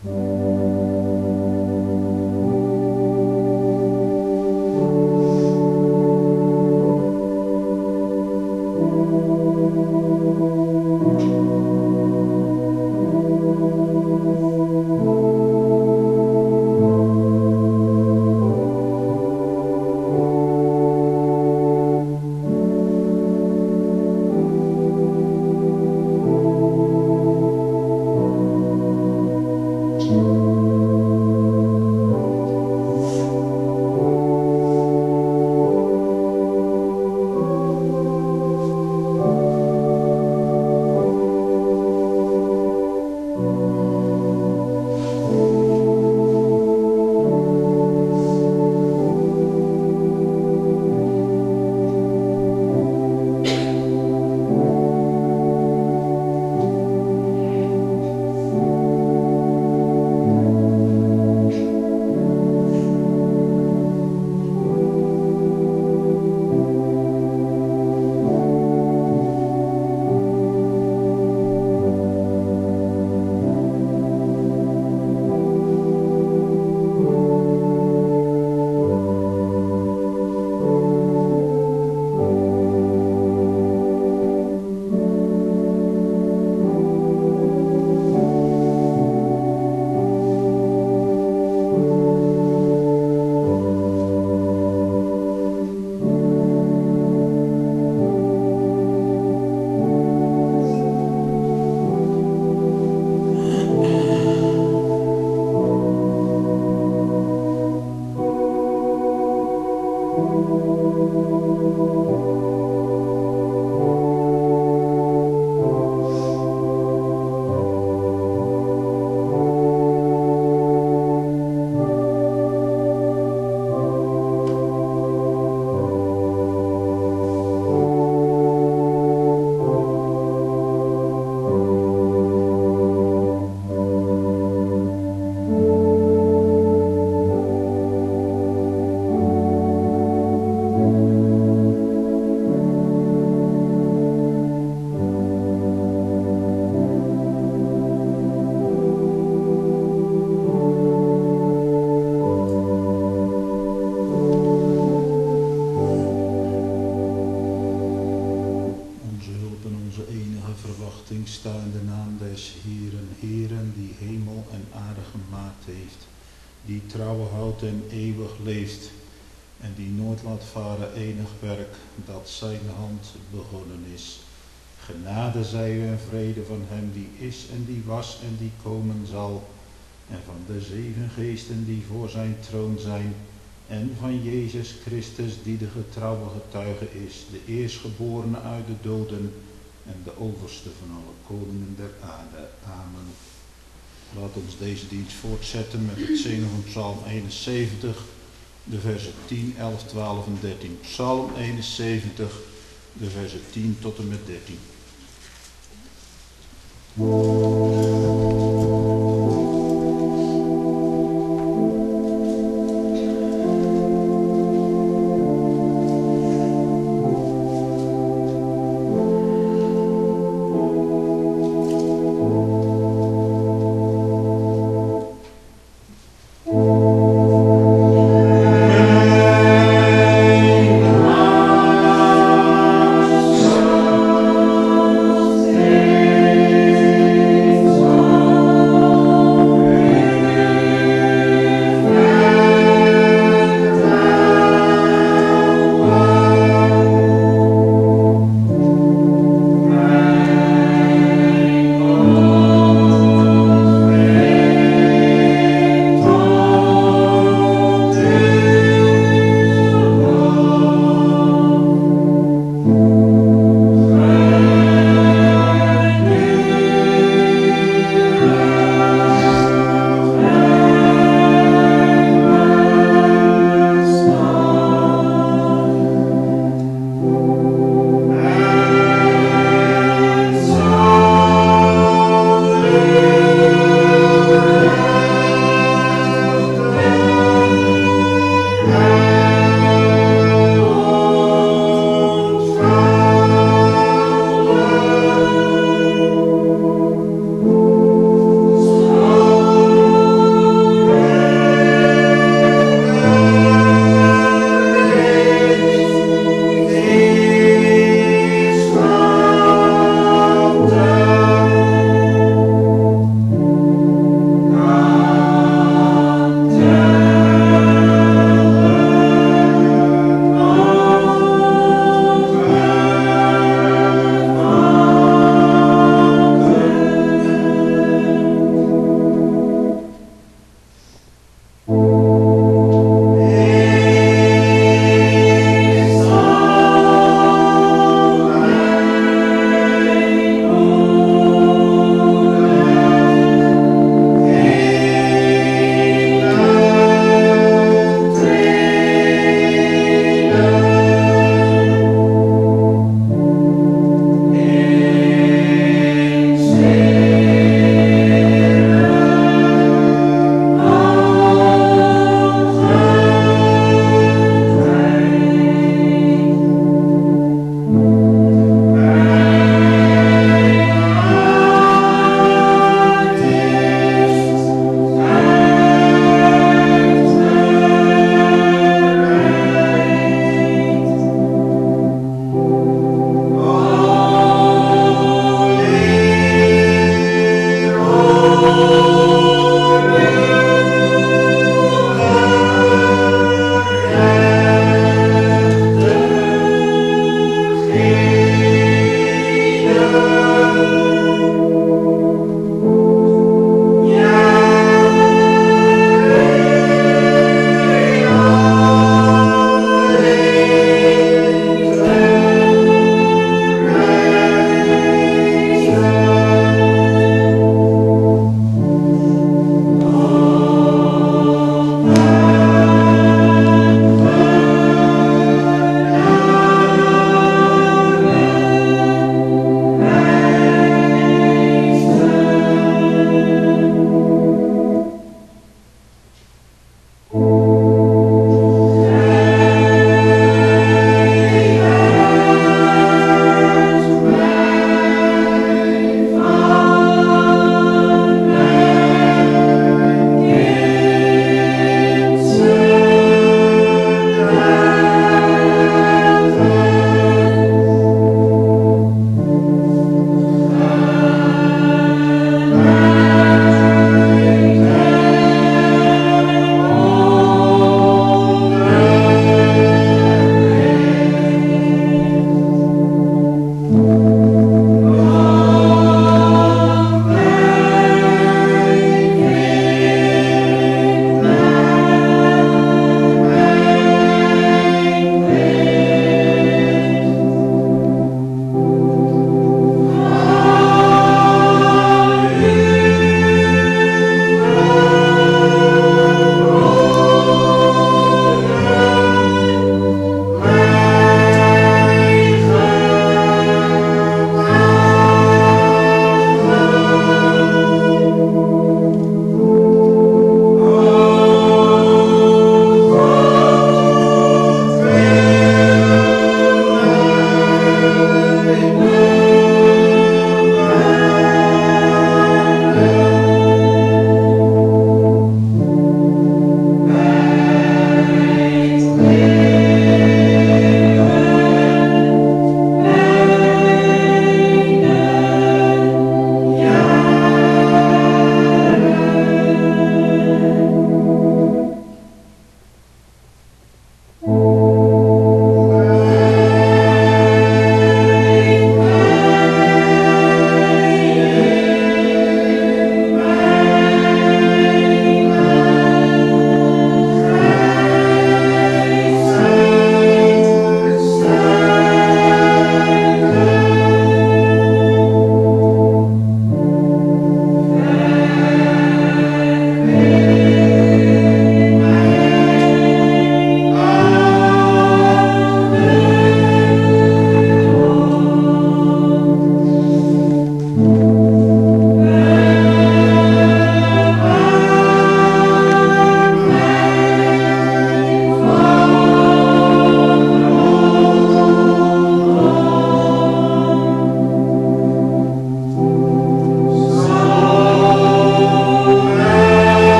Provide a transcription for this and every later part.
die trouw houdt en eeuwig leeft, en die nooit laat varen enig werk dat zijn hand begonnen is. Genade zij u en vrede van hem die is en die was en die komen zal, en van de 7 geesten die voor zijn troon zijn, en van Jezus Christus die de getrouwe getuige is, de eerstgeborene uit de doden en de overste van alle koningen der aarde. Amen. Laat ons deze dienst voortzetten met het zingen van Psalm 71, de versen 10, 11, 12 en 13. Psalm 71, de versen 10 tot en met 13.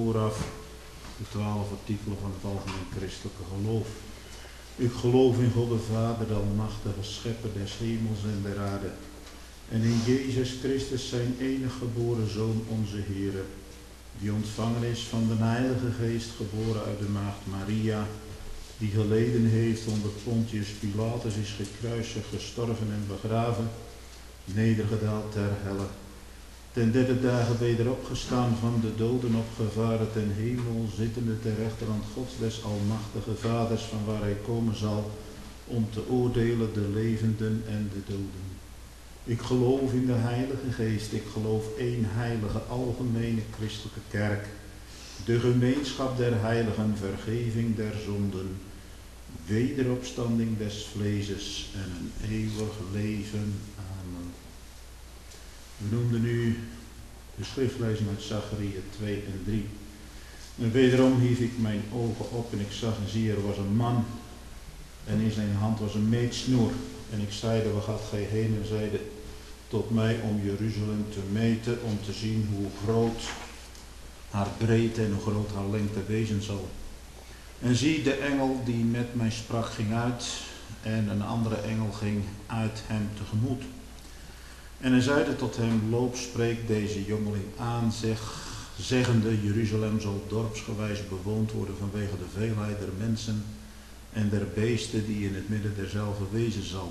vooraf de 12 artikelen van het algemeen christelijke geloof. Ik geloof in God de Vader, de almachtige schepper des hemels en der aarde. En in Jezus Christus, zijn enige geboren Zoon, onze Heere, die ontvangen is van de Heilige Geest, geboren uit de maagd Maria, die geleden heeft onder Pontius Pilatus, is gekruisigd, gestorven en begraven, nedergedaald ter helle. Ten derde dagen weder opgestaan van de doden, opgevaren ten hemel, zittende ter rechterhand Gods des almachtige Vaders, van waar hij komen zal om te oordelen de levenden en de doden. Ik geloof in de Heilige Geest, ik geloof één heilige algemene christelijke kerk, de gemeenschap der heiligen, vergeving der zonden, wederopstanding des vleeses en een eeuwig leven. Amen. We noemden nu de schriftlezing uit Zachariah 2 en 3. En wederom hief ik mijn ogen op en ik zag en zie, er was een man en in zijn hand was een meetsnoer. En ik zeide, waar gaat gij heen? En zeide tot mij om Jeruzalem te meten, om te zien hoe groot haar breedte en hoe groot haar lengte wezen zal. En zie, de engel die met mij sprak ging uit en een andere engel ging uit hem tegemoet. En hij zeide tot hem, loop, spreek deze jongeling aan, zeggende, Jeruzalem zal dorpsgewijs bewoond worden vanwege de veelheid der mensen en der beesten die in het midden derzelve wezen zal.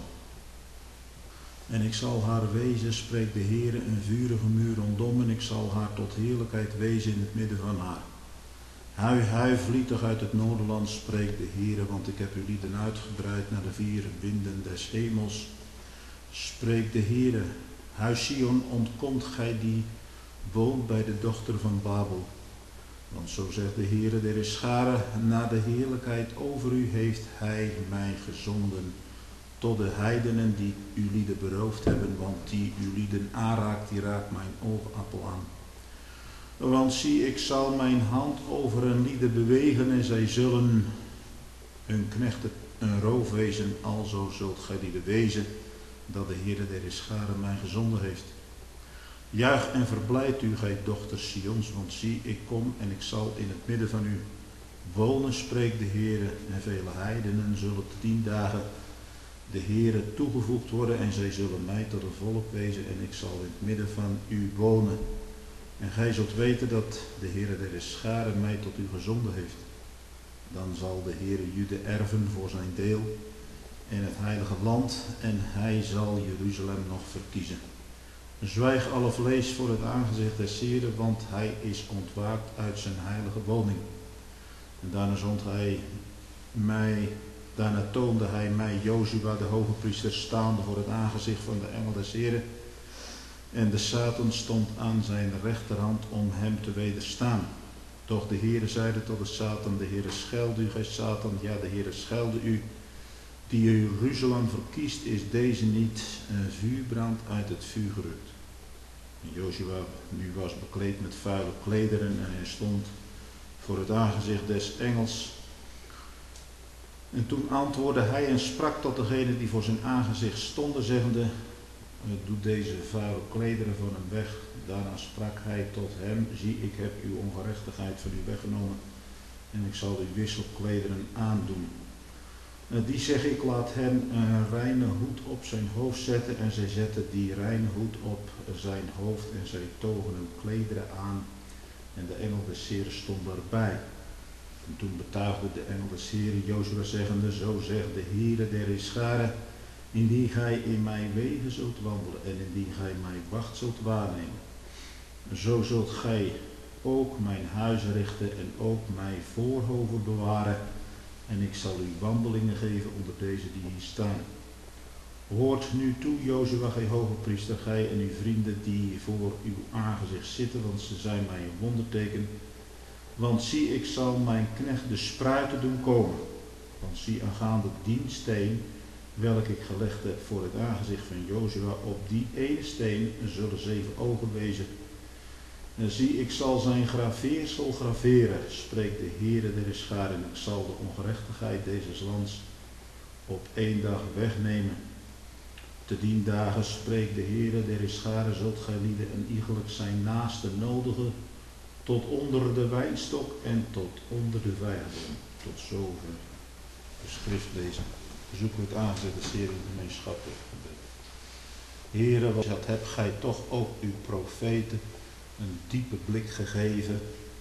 En ik zal haar wezen, spreekt de Heere, een vurige muur rondom, en ik zal haar tot heerlijkheid wezen in het midden van haar. Hui, hui, vlietig uit het noorderland, spreekt de Heere, want ik heb uw lieden uitgebreid naar de vier winden des hemels. Spreekt de Heere, huis Sion, ontkomt gij die woont bij de dochter van Babel. Want zo zegt de Heere der Scharen, naar de heerlijkheid over u heeft hij mij gezonden, tot de heidenen die uw lieden beroofd hebben, want die uw lieden aanraakt, die raakt mijn oogappel aan. Want zie, ik zal mijn hand over hun lieden bewegen en zij zullen hun knechten een roof wezen, alzo zult gij lieden wezen, dat de Heere der Scharen mij gezonden heeft. Juich en verblijd u, gij dochters Sions, want zie, ik kom en ik zal in het midden van u wonen, spreekt de Heere, en vele heidenen zullen te 10 dagen de Heere toegevoegd worden, en zij zullen mij tot een volk wezen, en ik zal in het midden van u wonen. En gij zult weten dat de Heere der Scharen mij tot u gezonden heeft. Dan zal de Heere Jude erven voor zijn deel in het heilige land, en hij zal Jeruzalem nog verkiezen. Zwijg alle vlees voor het aangezicht des Heeren, want hij is ontwaakt uit zijn heilige woning. En daarna toonde hij mij Jozua de hoge priester staande voor het aangezicht van de engel des Heeren. En de Satan stond aan zijn rechterhand om hem te wederstaan. Doch de Heere zeide tot de Satan, de Heere schelde u, gij Satan, ja, de Heere schelde u. Die Jeruzalem verkiest, is deze niet een vuurbrand uit het vuur gerukt. En Jozua nu was bekleed met vuile klederen en hij stond voor het aangezicht des engels. En toen antwoordde hij en sprak tot degene die voor zijn aangezicht stonden, zeggende, doe deze vuile klederen van hem weg. Daarna sprak hij tot hem, zie, ik heb uw ongerechtigheid van u weggenomen en ik zal u wisselklederen aandoen. Die zeg ik, laat hem een reine hoed op zijn hoofd zetten, en zij zetten die reine hoed op zijn hoofd en zij togen hem klederen aan en de engel des Heeren stond daarbij. En toen betuigde de engel des Heeren Jozua zeggende, zo zegt de Heere der Scharen, indien gij in mijn wegen zult wandelen en indien gij mijn wacht zult waarnemen, zo zult gij ook mijn huis richten en ook mijn voorhoven bewaren, en ik zal u wandelingen geven onder deze die hier staan. Hoort nu toe, Jozua, gij hoge priester, gij en uw vrienden die voor uw aangezicht zitten, want ze zijn mij een wonderteken. Want zie, ik zal mijn knecht de spruiten doen komen. Want zie, aangaande die steen, welke ik gelegd heb voor het aangezicht van Jozua, op die ene steen zullen 7 ogen wezen. En zie, ik zal zijn graveersel graveren, spreekt de Heere der Scharen, en ik zal de ongerechtigheid deze lands op 1 dag wegnemen. Te 10 dagen, spreekt de Heere der Scharen, zult gij lieden en iegelijk zijn naaste nodigen tot onder de wijnstok en tot onder de vijgenboom. Tot zover de schriftlezing. Zoeken we het aanzet de serie gemeenschappelijk gebed. Heere, wat hebt gij toch ook uw profeten een diepe blik gegeven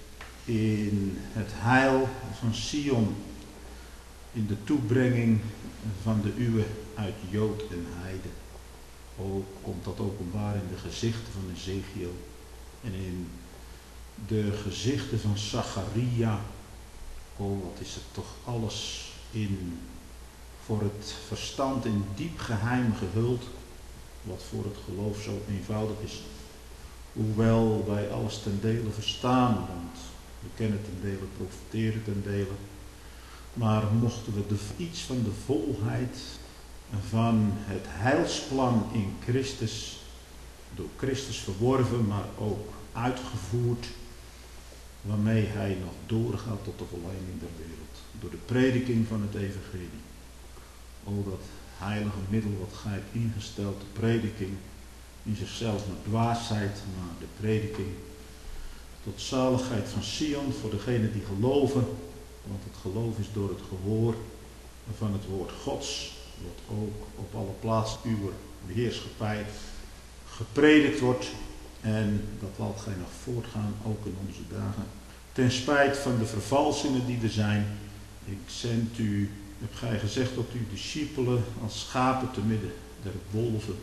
in het heil van Sion, in de toebrenging van de uwe uit Jood en Heide. Ook komt dat openbaar in de gezichten van Ezekiel en in de gezichten van Zacharia. Oh, wat is er toch alles in voor het verstand in diep geheim gehuld, wat voor het geloof zo eenvoudig is. Hoewel wij alles ten dele verstaan, want we kennen ten dele, profiteren ten dele. Maar mochten we iets van de volheid van het heilsplan in Christus, door Christus verworven, maar ook uitgevoerd, waarmee hij nog doorgaat tot de volleinding der wereld. Door de prediking van het evangelie. O, dat heilige middel wat gij hebt ingesteld, de prediking, in zichzelf een dwaasheid, maar de prediking tot zaligheid van Sion voor degenen die geloven, want het geloof is door het gehoor van het woord Gods, wat ook op alle plaatsen uw heerschappij gepredikt wordt, en dat laat gij nog voortgaan, ook in onze dagen. Ten spijt van de vervalsingen die er zijn, ik zend u, heb gij gezegd tot uw discipelen als schapen te midden der wolven.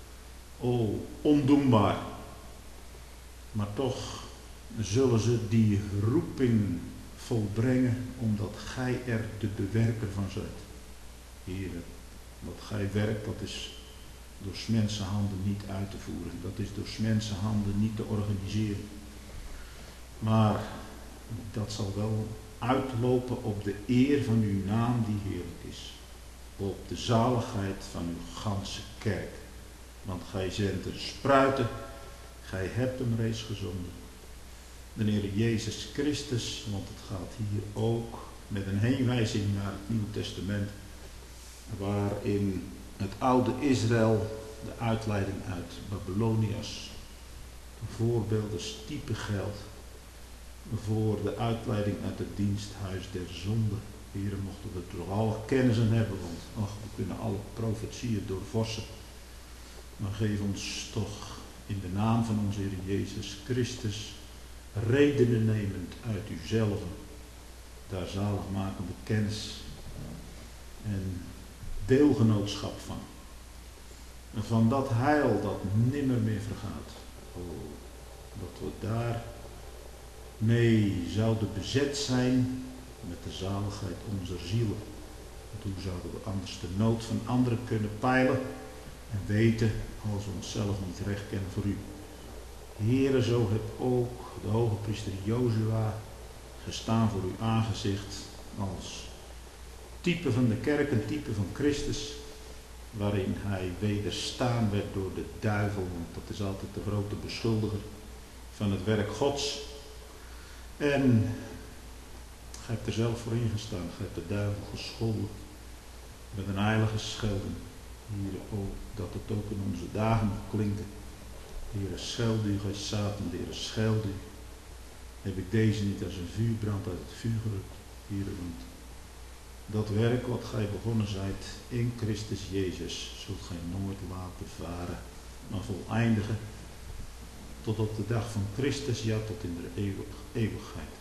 O, ondoenbaar. Maar toch zullen ze die roeping volbrengen, omdat gij er de bewerker van zijt. Heere, wat gij werkt, dat is door 's mensen handen niet uit te voeren. Dat is door 's mensen handen niet te organiseren. Maar dat zal wel uitlopen op de eer van uw naam die heerlijk is. Op de zaligheid van uw ganse kerk. Want gij zendt er spruiten, gij hebt hem reeds gezonden. De Heer Jezus Christus, want het gaat hier ook met een heenwijzing naar het Nieuwe Testament, waarin het oude Israël, de uitleiding uit Babylonias, voorbeelden type geldt voor de uitleiding uit het diensthuis der zonde. Heren, mochten we er alle kennis aan hebben, want we kunnen alle profetieën doorvorsen. Maar geef ons toch in de naam van onze Heer Jezus Christus redenen nemend uit uzelf, daar zaligmakende kennis en deelgenootschap van. En van dat heil dat nimmer meer vergaat. Oh, dat we daar mee zouden bezet zijn met de zaligheid onze zielen. Want hoe zouden we anders de nood van anderen kunnen peilen en weten als we onszelf niet recht kennen voor u. Heere, zo heb ook de hoge priester Jozua gestaan voor uw aangezicht als type van de kerk, een type van Christus, waarin hij wederstaan werd door de duivel, want dat is altijd de grote beschuldiger van het werk Gods. En gij hebt er zelf voor ingestaan, gij hebt de duivel gescholden met een heilige schelding. Hier ook, dat het ook in onze dagen klinkt. Heere, scheld u, gij Satan, de Heere, scheld u. Heb ik deze niet als een vuurbrand uit het vuur gerukt, Heere, want dat werk wat gij begonnen zijt in Christus Jezus, zult gij nooit laten varen, maar voleindigen tot op de dag van Christus, ja, tot in de eeuwigheid.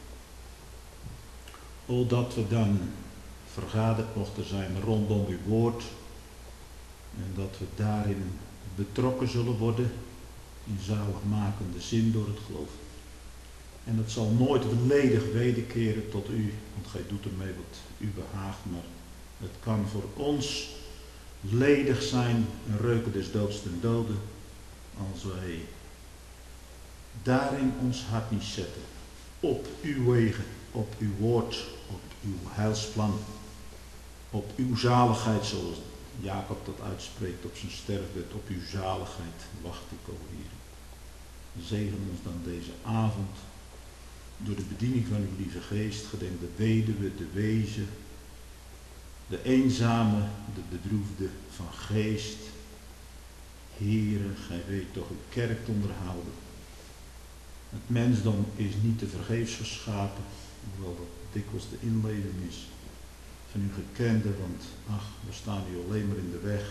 O, dat we dan vergaderd mochten zijn rondom uw woord en dat we daarin betrokken zullen worden in zaligmakende zin door het geloof. En het zal nooit ledig wederkeren tot u, want gij doet ermee wat u behaagt, maar het kan voor ons ledig zijn, een reuken des doods ten dode, als wij daarin ons hart niet zetten, op uw wegen, op uw woord, op uw heilsplan, op uw zaligheid, zoals Jacob dat uitspreekt op zijn sterfbed, op uw zaligheid wacht ik, o Heer. Zegen ons dan deze avond door de bediening van uw lieve geest, gedenk de weduwe, de wezen, de eenzame, de bedroefde van geest. Heere, gij weet toch uw kerk te onderhouden. Het mensdom is niet te vergeefs geschapen, hoewel dat dikwijls de inleiding is van uw gekende, want ach, we staan u alleen maar in de weg.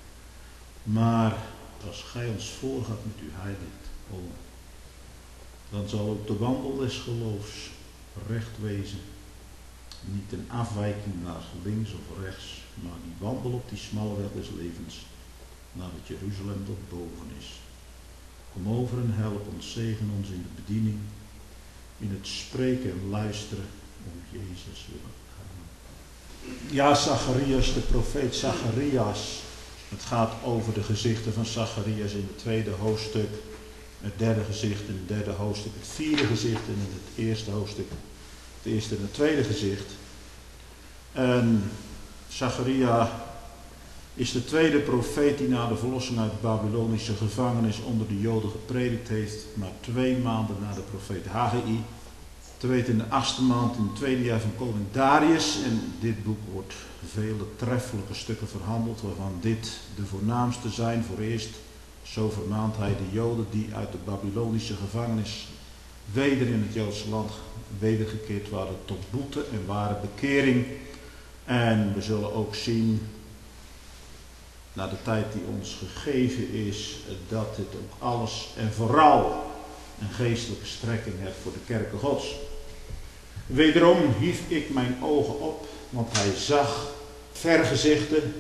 Maar als gij ons voorgaat met uw heiligheid, dan zal ook de wandel des geloofs recht wezen. Niet een afwijking naar links of rechts, maar die wandel op die smalle weg des levens, naar het Jeruzalem dat boven is. Kom over en help ons, zegen ons in de bediening, in het spreken en luisteren om Jezus willen. Ja, Zacharias, de profeet Zacharias. Het gaat over de gezichten van Zacharias in het tweede hoofdstuk. Het derde gezicht in het derde hoofdstuk. Het vierde gezicht in het eerste hoofdstuk. Het eerste en het tweede gezicht. En Zacharia is de tweede profeet die na de verlossing uit de Babylonische gevangenis onder de Joden gepredikt heeft. Maar 2 maanden na de profeet Haggai. Te weten in de 8e maand in het tweede jaar van koning Darius. En dit boek wordt vele treffelijke stukken verhandeld, waarvan dit de voornaamste zijn. Voor eerst, zo vermaant hij de Joden die uit de Babylonische gevangenis weder in het Joodse land wedergekeerd waren tot boete en ware bekering. En we zullen ook zien, na de tijd die ons gegeven is, dat dit ook alles en vooral een geestelijke strekking heeft voor de kerken Gods. Wederom hief ik mijn ogen op, want hij zag vergezichten.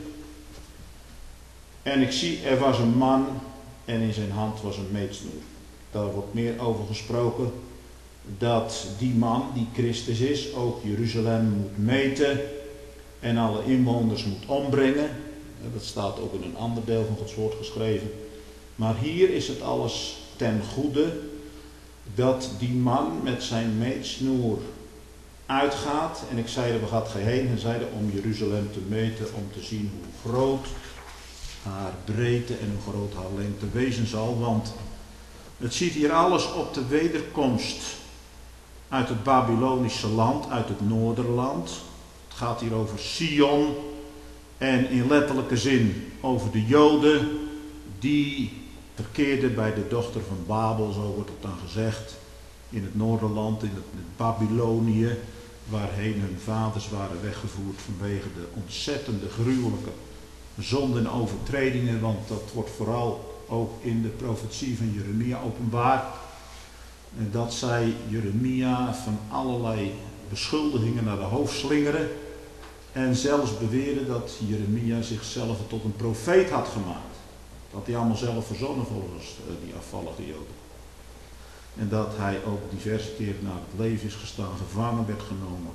En ik zie, er was een man en in zijn hand was een meetsnoer. Daar wordt meer over gesproken, dat die man, die Christus is, ook Jeruzalem moet meten en alle inwoners moet ombrengen. Dat staat ook in een ander deel van Gods woord geschreven. Maar hier is het alles ten goede dat die man met zijn meetsnoer uitgaat. En ik zeide, waar gaat gij heen? En zeide, om Jeruzalem te meten, om te zien hoe groot haar breedte en hoe groot haar lengte wezen zal. Want het ziet hier alles op de wederkomst uit het Babylonische land, uit het Noorderland. Het gaat hier over Sion en in letterlijke zin over de Joden die verkeerden bij de dochter van Babel, zo wordt het dan gezegd, in het Noorderland, in het Babylonië, waarheen hun vaders waren weggevoerd vanwege de ontzettende gruwelijke zonden en overtredingen, want dat wordt vooral ook in de profetie van Jeremia openbaar. En dat zij Jeremia van allerlei beschuldigingen naar de hoofd slingeren en zelfs beweren dat Jeremia zichzelf tot een profeet had gemaakt. Dat hij allemaal zelf verzonnen volgens die afvallige Joden. En dat hij ook diverse keren naar het leven is gestaan, gevangen werd genomen.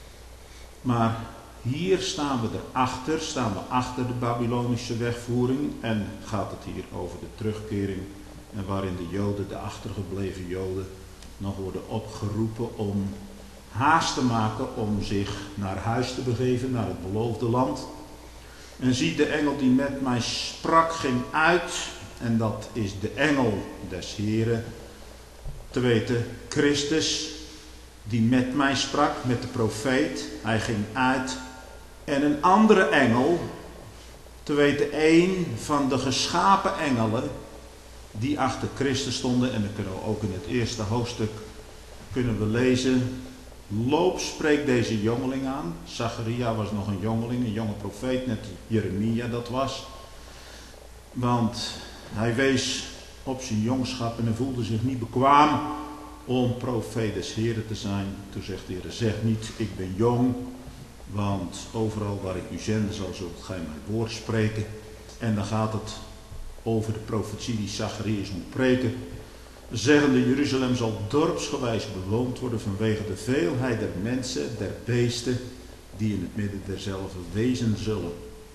Maar hier staan we achter de Babylonische wegvoering en gaat het hier over de terugkering. En waarin de Joden, de achtergebleven Joden, nog worden opgeroepen om haast te maken om zich naar huis te begeven, naar het beloofde land. En zie, de engel die met mij sprak ging uit, en dat is de engel des Heren, te weten Christus, die met mij sprak, met de profeet. Hij ging uit. En een andere engel, te weten één van de geschapen engelen, die achter Christus stonden. En dan kunnen we ook in het eerste hoofdstuk kunnen we lezen. Loop, spreekt deze jongeling aan. Zacharia was nog een jongeling, een jonge profeet, net Jeremia dat was. Want hij wees op zijn jongschap en hij voelde zich niet bekwaam om profeet des Heren te zijn. Toen zegt de Heer, zeg niet, ik ben jong, want overal waar ik u zenden zal, zult gij mijn woord spreken. En dan gaat het over de profetie die Zacharias moet preken. Zeggende, Jeruzalem zal dorpsgewijs bewoond worden vanwege de veelheid der mensen, der beesten, die in het midden derzelve wezen zullen.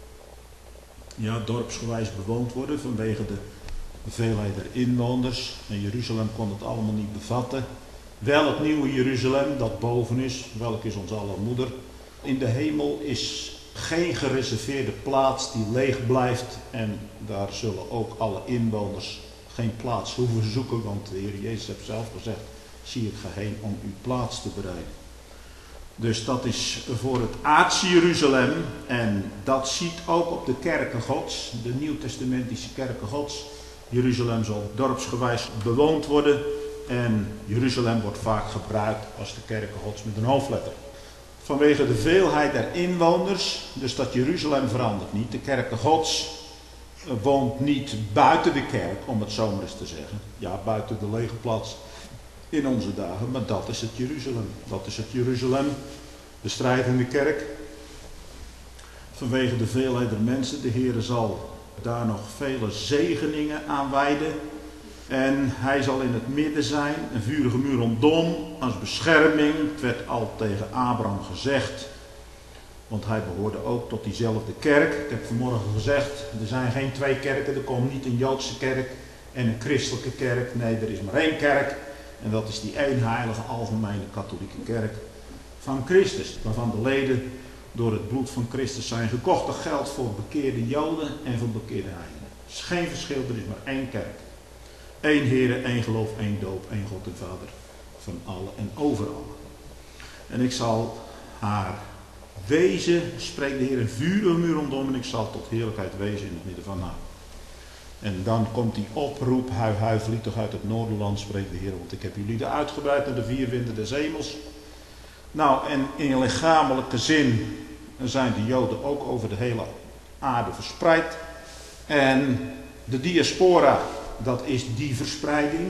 Ja, dorpsgewijs bewoond worden vanwege de veelheid der inwoners. En Jeruzalem kon het allemaal niet bevatten. Wel het nieuwe Jeruzalem dat boven is, welk is ons aller moeder. In de hemel is geen gereserveerde plaats die leeg blijft. En daar zullen ook alle inwoners geen plaats hoeven zoeken. Want de Heer Jezus heeft zelf gezegd, zie ik ga heen om uw plaats te bereiden. Dus dat is voor het aardse Jeruzalem. En dat ziet ook op de kerken Gods, de nieuwtestamentische kerken Gods. Jeruzalem zal dorpsgewijs bewoond worden. En Jeruzalem wordt vaak gebruikt als de kerken Gods met een hoofdletter. Vanwege de veelheid der inwoners, de stad Jeruzalem verandert niet. De kerken Gods woont niet buiten de kerk, om het zo maar eens te zeggen. Ja, buiten de lege plaats in onze dagen, maar dat is het Jeruzalem. Dat is het Jeruzalem, de strijdende kerk. Vanwege de veelheid der mensen, de Heer zal daar nog vele zegeningen aan wijden. En hij zal in het midden zijn, een vurige muur rondom, als bescherming. Het werd al tegen Abraham gezegd, want hij behoorde ook tot diezelfde kerk. Ik heb vanmorgen gezegd, er zijn geen twee kerken, er komt niet een Joodse kerk en een christelijke kerk. Nee, er is maar één kerk en dat is die eenheilige algemene katholieke kerk van Christus. Waarvan de leden door het bloed van Christus zijn gekocht. Dat geldt voor bekeerde Joden en voor bekeerde heidenen. Er is geen verschil, er is maar één kerk. Eén Heere, één geloof, één doop, één God en Vader van allen en over allen. En ik zal haar wezen, spreekt de Heer, een vurige muur rondom en ik zal tot heerlijkheid wezen in het midden van haar. En dan komt die oproep, hui, vlieg toch uit het Noorderland, spreekt de Heer, want ik heb jullie uitgebreid naar de vier winden des hemels. Nou, en in lichamelijke zin zijn de Joden ook over de hele aarde verspreid. En de diaspora, dat is die verspreiding.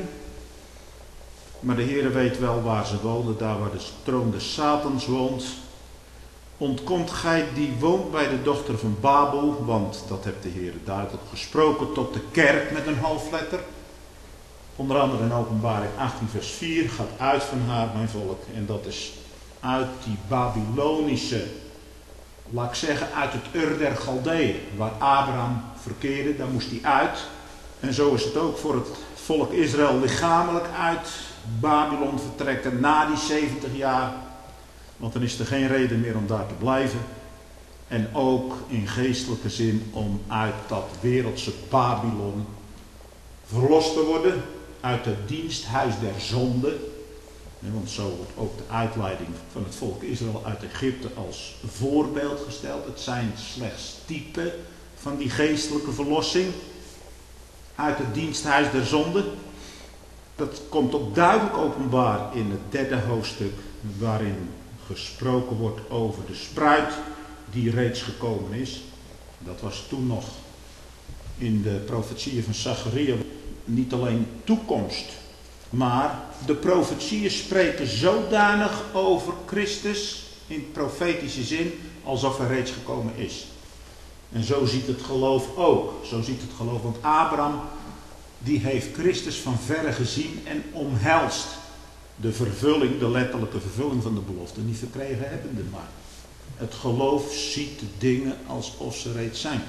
Maar de Heer weet wel waar ze wonen, daar waar de troon des Satans woont. Ontkomt gij die woont bij de dochter van Babel, want dat heeft de Heer duidelijk gesproken tot de kerk met een hoofdletter. Onder andere in Openbaring 18 vers 4 gaat uit van haar, mijn volk. En dat is uit die Babylonische, laat ik zeggen, uit het Ur der Galdeeën, waar Abraham verkeerde, daar moest hij uit. En zo is het ook voor het volk Israël lichamelijk uit Babylon vertrekken na die 70 jaar. Want dan is er geen reden meer om daar te blijven. En ook in geestelijke zin om uit dat wereldse Babylon verlost te worden. Uit het diensthuis der zonde. Want zo wordt ook de uitleiding van het volk Israël uit Egypte als voorbeeld gesteld. Het zijn slechts typen van die geestelijke verlossing. Uit het diensthuis der zonde. Dat komt ook duidelijk openbaar in het 3e hoofdstuk, waarin gesproken wordt over de spruit die reeds gekomen is. Dat was toen nog in de profetieën van Zacharia niet alleen toekomst, maar de profetieën spreken zodanig over Christus in profetische zin alsof hij reeds gekomen is. En zo ziet het geloof ook. Zo ziet het geloof, want Abraham die heeft Christus van verre gezien en omhelst de vervulling, de letterlijke vervulling van de belofte niet verkregen hebbende. Maar het geloof ziet de dingen alsof ze reeds zijn.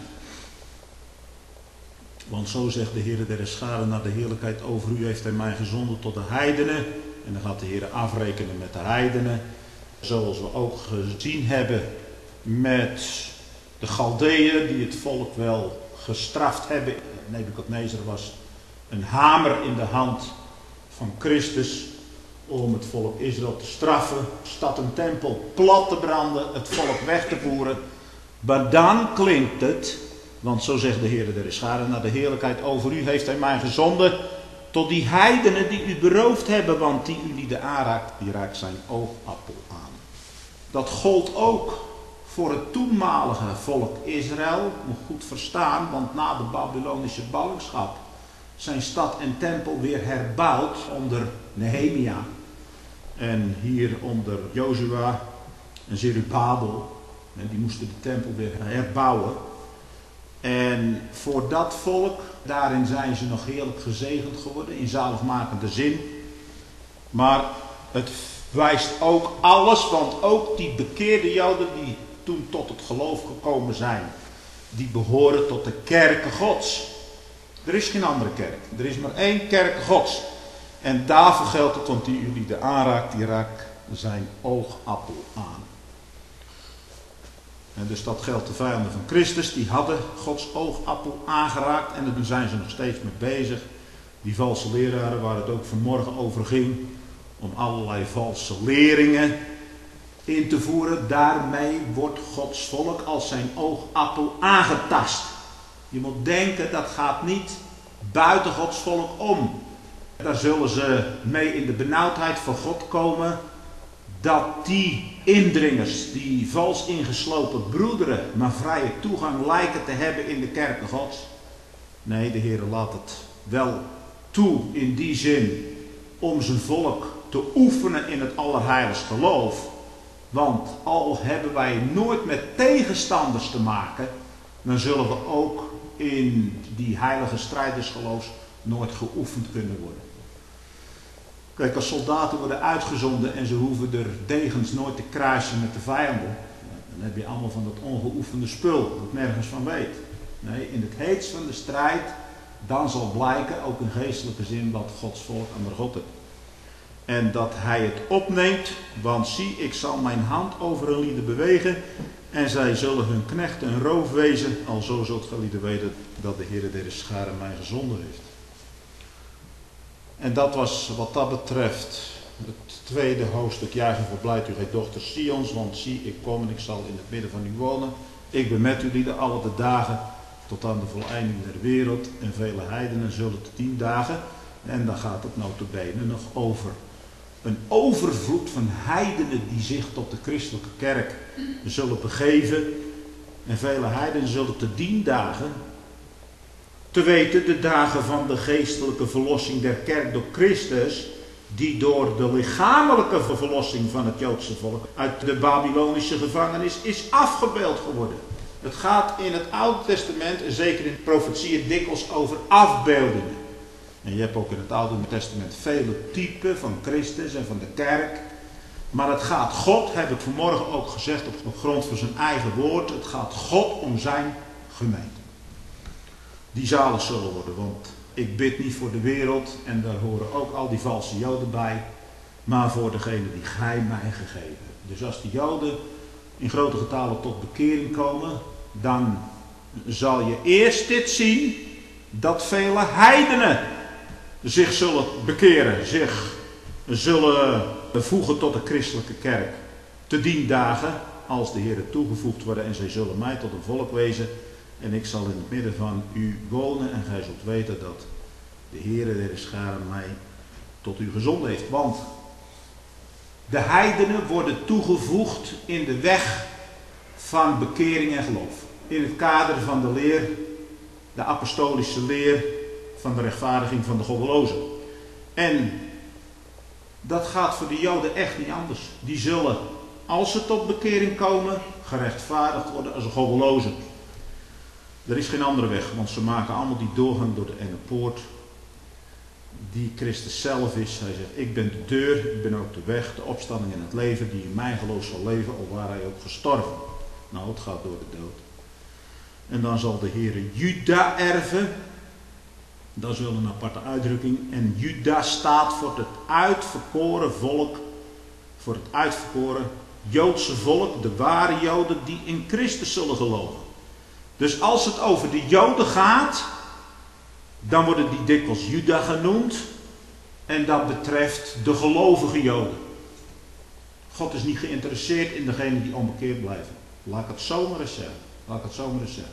Want zo zegt de Heer der Scharen, naar de heerlijkheid over u heeft hij mij gezonden tot de heidenen. En dan gaat de Heer afrekenen met de heidenen. Zoals we ook gezien hebben met de Galdeeën die het volk wel gestraft hebben. Nebukadnezar was een hamer in de hand van Christus om het volk Israël te straffen, stad en tempel plat te branden, het volk weg te voeren. Maar dan klinkt het, want zo zegt de Heer der Scharen, naar de heerlijkheid over u heeft hij mij gezonden tot die heidenen die u beroofd hebben, want die u niet aanraakt, die raakt zijn oogappel aan. Dat gold ook voor het toenmalige volk Israël, moet goed verstaan, want na de Babylonische ballingschap zijn stad en tempel weer herbouwd onder Nehemia. En hier onder Jozua en Zerubabel. En die moesten de tempel weer herbouwen. En voor dat volk, daarin zijn ze nog heerlijk gezegend geworden in zaligmakende zin. Maar het wijst ook alles, want ook die bekeerde Joden die toen tot het geloof gekomen zijn, die behoren tot de kerken Gods. Er is geen andere kerk. Er is maar één kerk Gods. En daarvoor geldt het, want die jullie de aanraakt, die raakt zijn oogappel aan. En dus dat geldt de vijanden van Christus. Die hadden Gods oogappel aangeraakt. En daar zijn ze nog steeds mee bezig. Die valse leraren waar het ook vanmorgen over ging. Om allerlei valse leringen in te voeren. Daarmee wordt Gods volk als zijn oogappel aangetast. Je moet denken, dat gaat niet buiten Gods volk om. daar zullen ze mee in de benauwdheid van God komen. Dat die indringers, die vals ingeslopen broederen, maar vrije toegang lijken te hebben in de kerken Gods. Nee, de Heer laat het wel toe in die zin om zijn volk te oefenen in het allerheiligst geloof. Want al hebben wij nooit met tegenstanders te maken, dan zullen we ook in die heilige strijdensgeloofs nooit geoefend kunnen worden. Kijk, als soldaten worden uitgezonden en ze hoeven er degens nooit te kruisen met de vijanden, dan heb je allemaal van dat ongeoefende spul dat nergens van weet. Nee, in het heetst van de strijd, dan zal blijken, ook in geestelijke zin, wat Gods volk aan de God heeft. En dat hij het opneemt, want zie, ik zal mijn hand over hun lieden bewegen en zij zullen hun knechten een roof wezen, alzo zult gij lieden weten dat de Heere der scharen mij gezonden heeft. En dat was wat dat betreft het tweede hoofdstuk. Juichen verblijdt u, gij dochters Sions, want zie, ik kom en ik zal in het midden van u wonen. Ik ben met u lieden alle de dagen tot aan de voleinding der wereld. En vele heidenen zullen te 10 dagen. En dan gaat het nota bene nog over een overvloed van heidenen die zich tot de christelijke kerk zullen begeven. En vele heidenen zullen te 10 dagen, te weten de dagen van de geestelijke verlossing der kerk door Christus, die door de lichamelijke verlossing van het Joodse volk uit de Babylonische gevangenis is afgebeeld geworden. Het gaat in het Oude Testament, en zeker in de profetieën, dikwijls over afbeeldingen. En je hebt ook in het Oude Testament vele typen van Christus en van de kerk. Maar het gaat God, heb ik vanmorgen ook gezegd op grond van zijn eigen woord, het gaat God om zijn gemeente. Die zalig zullen worden, want ik bid niet voor de wereld en daar horen ook al die valse Joden bij, maar voor degene die gij mij gegeven hebt. Dus als die Joden in grote getalen tot bekering komen, dan zal je eerst dit zien, dat vele heidenen zich zullen bekeren, zich zullen voegen tot de christelijke kerk. Te 10 dagen, als de Heer toegevoegd worden en zij zullen mij tot een volk wezen. En ik zal in het midden van u wonen en gij zult weten dat de Heere der scharen mij tot u gezonden heeft. Want de heidenen worden toegevoegd in de weg van bekering en geloof. In het kader van de leer, de apostolische leer van de rechtvaardiging van de goddelozen. En dat gaat voor de Joden echt niet anders. Die zullen, als ze tot bekering komen, gerechtvaardigd worden als een goddelozen. Er is geen andere weg, want ze maken allemaal die doorgang door de enge poort, die Christus zelf is. Hij zegt, ik ben de deur, ik ben ook de weg, de opstanding en het leven, die in mijn geloof zal leven, al waar hij ook gestorven. Nou, het gaat door de dood. En dan zal de Heere Juda erven. Dat is wel een aparte uitdrukking. En Juda staat voor het uitverkoren volk, voor het uitverkoren Joodse volk, de ware Joden die in Christus zullen geloven. Dus als het over de Joden gaat, dan worden die dikwijls Juda genoemd. En dat betreft de gelovige Joden. God is niet geïnteresseerd in degenen die onbekeerd blijven. Laat ik het zomaar eens zeggen.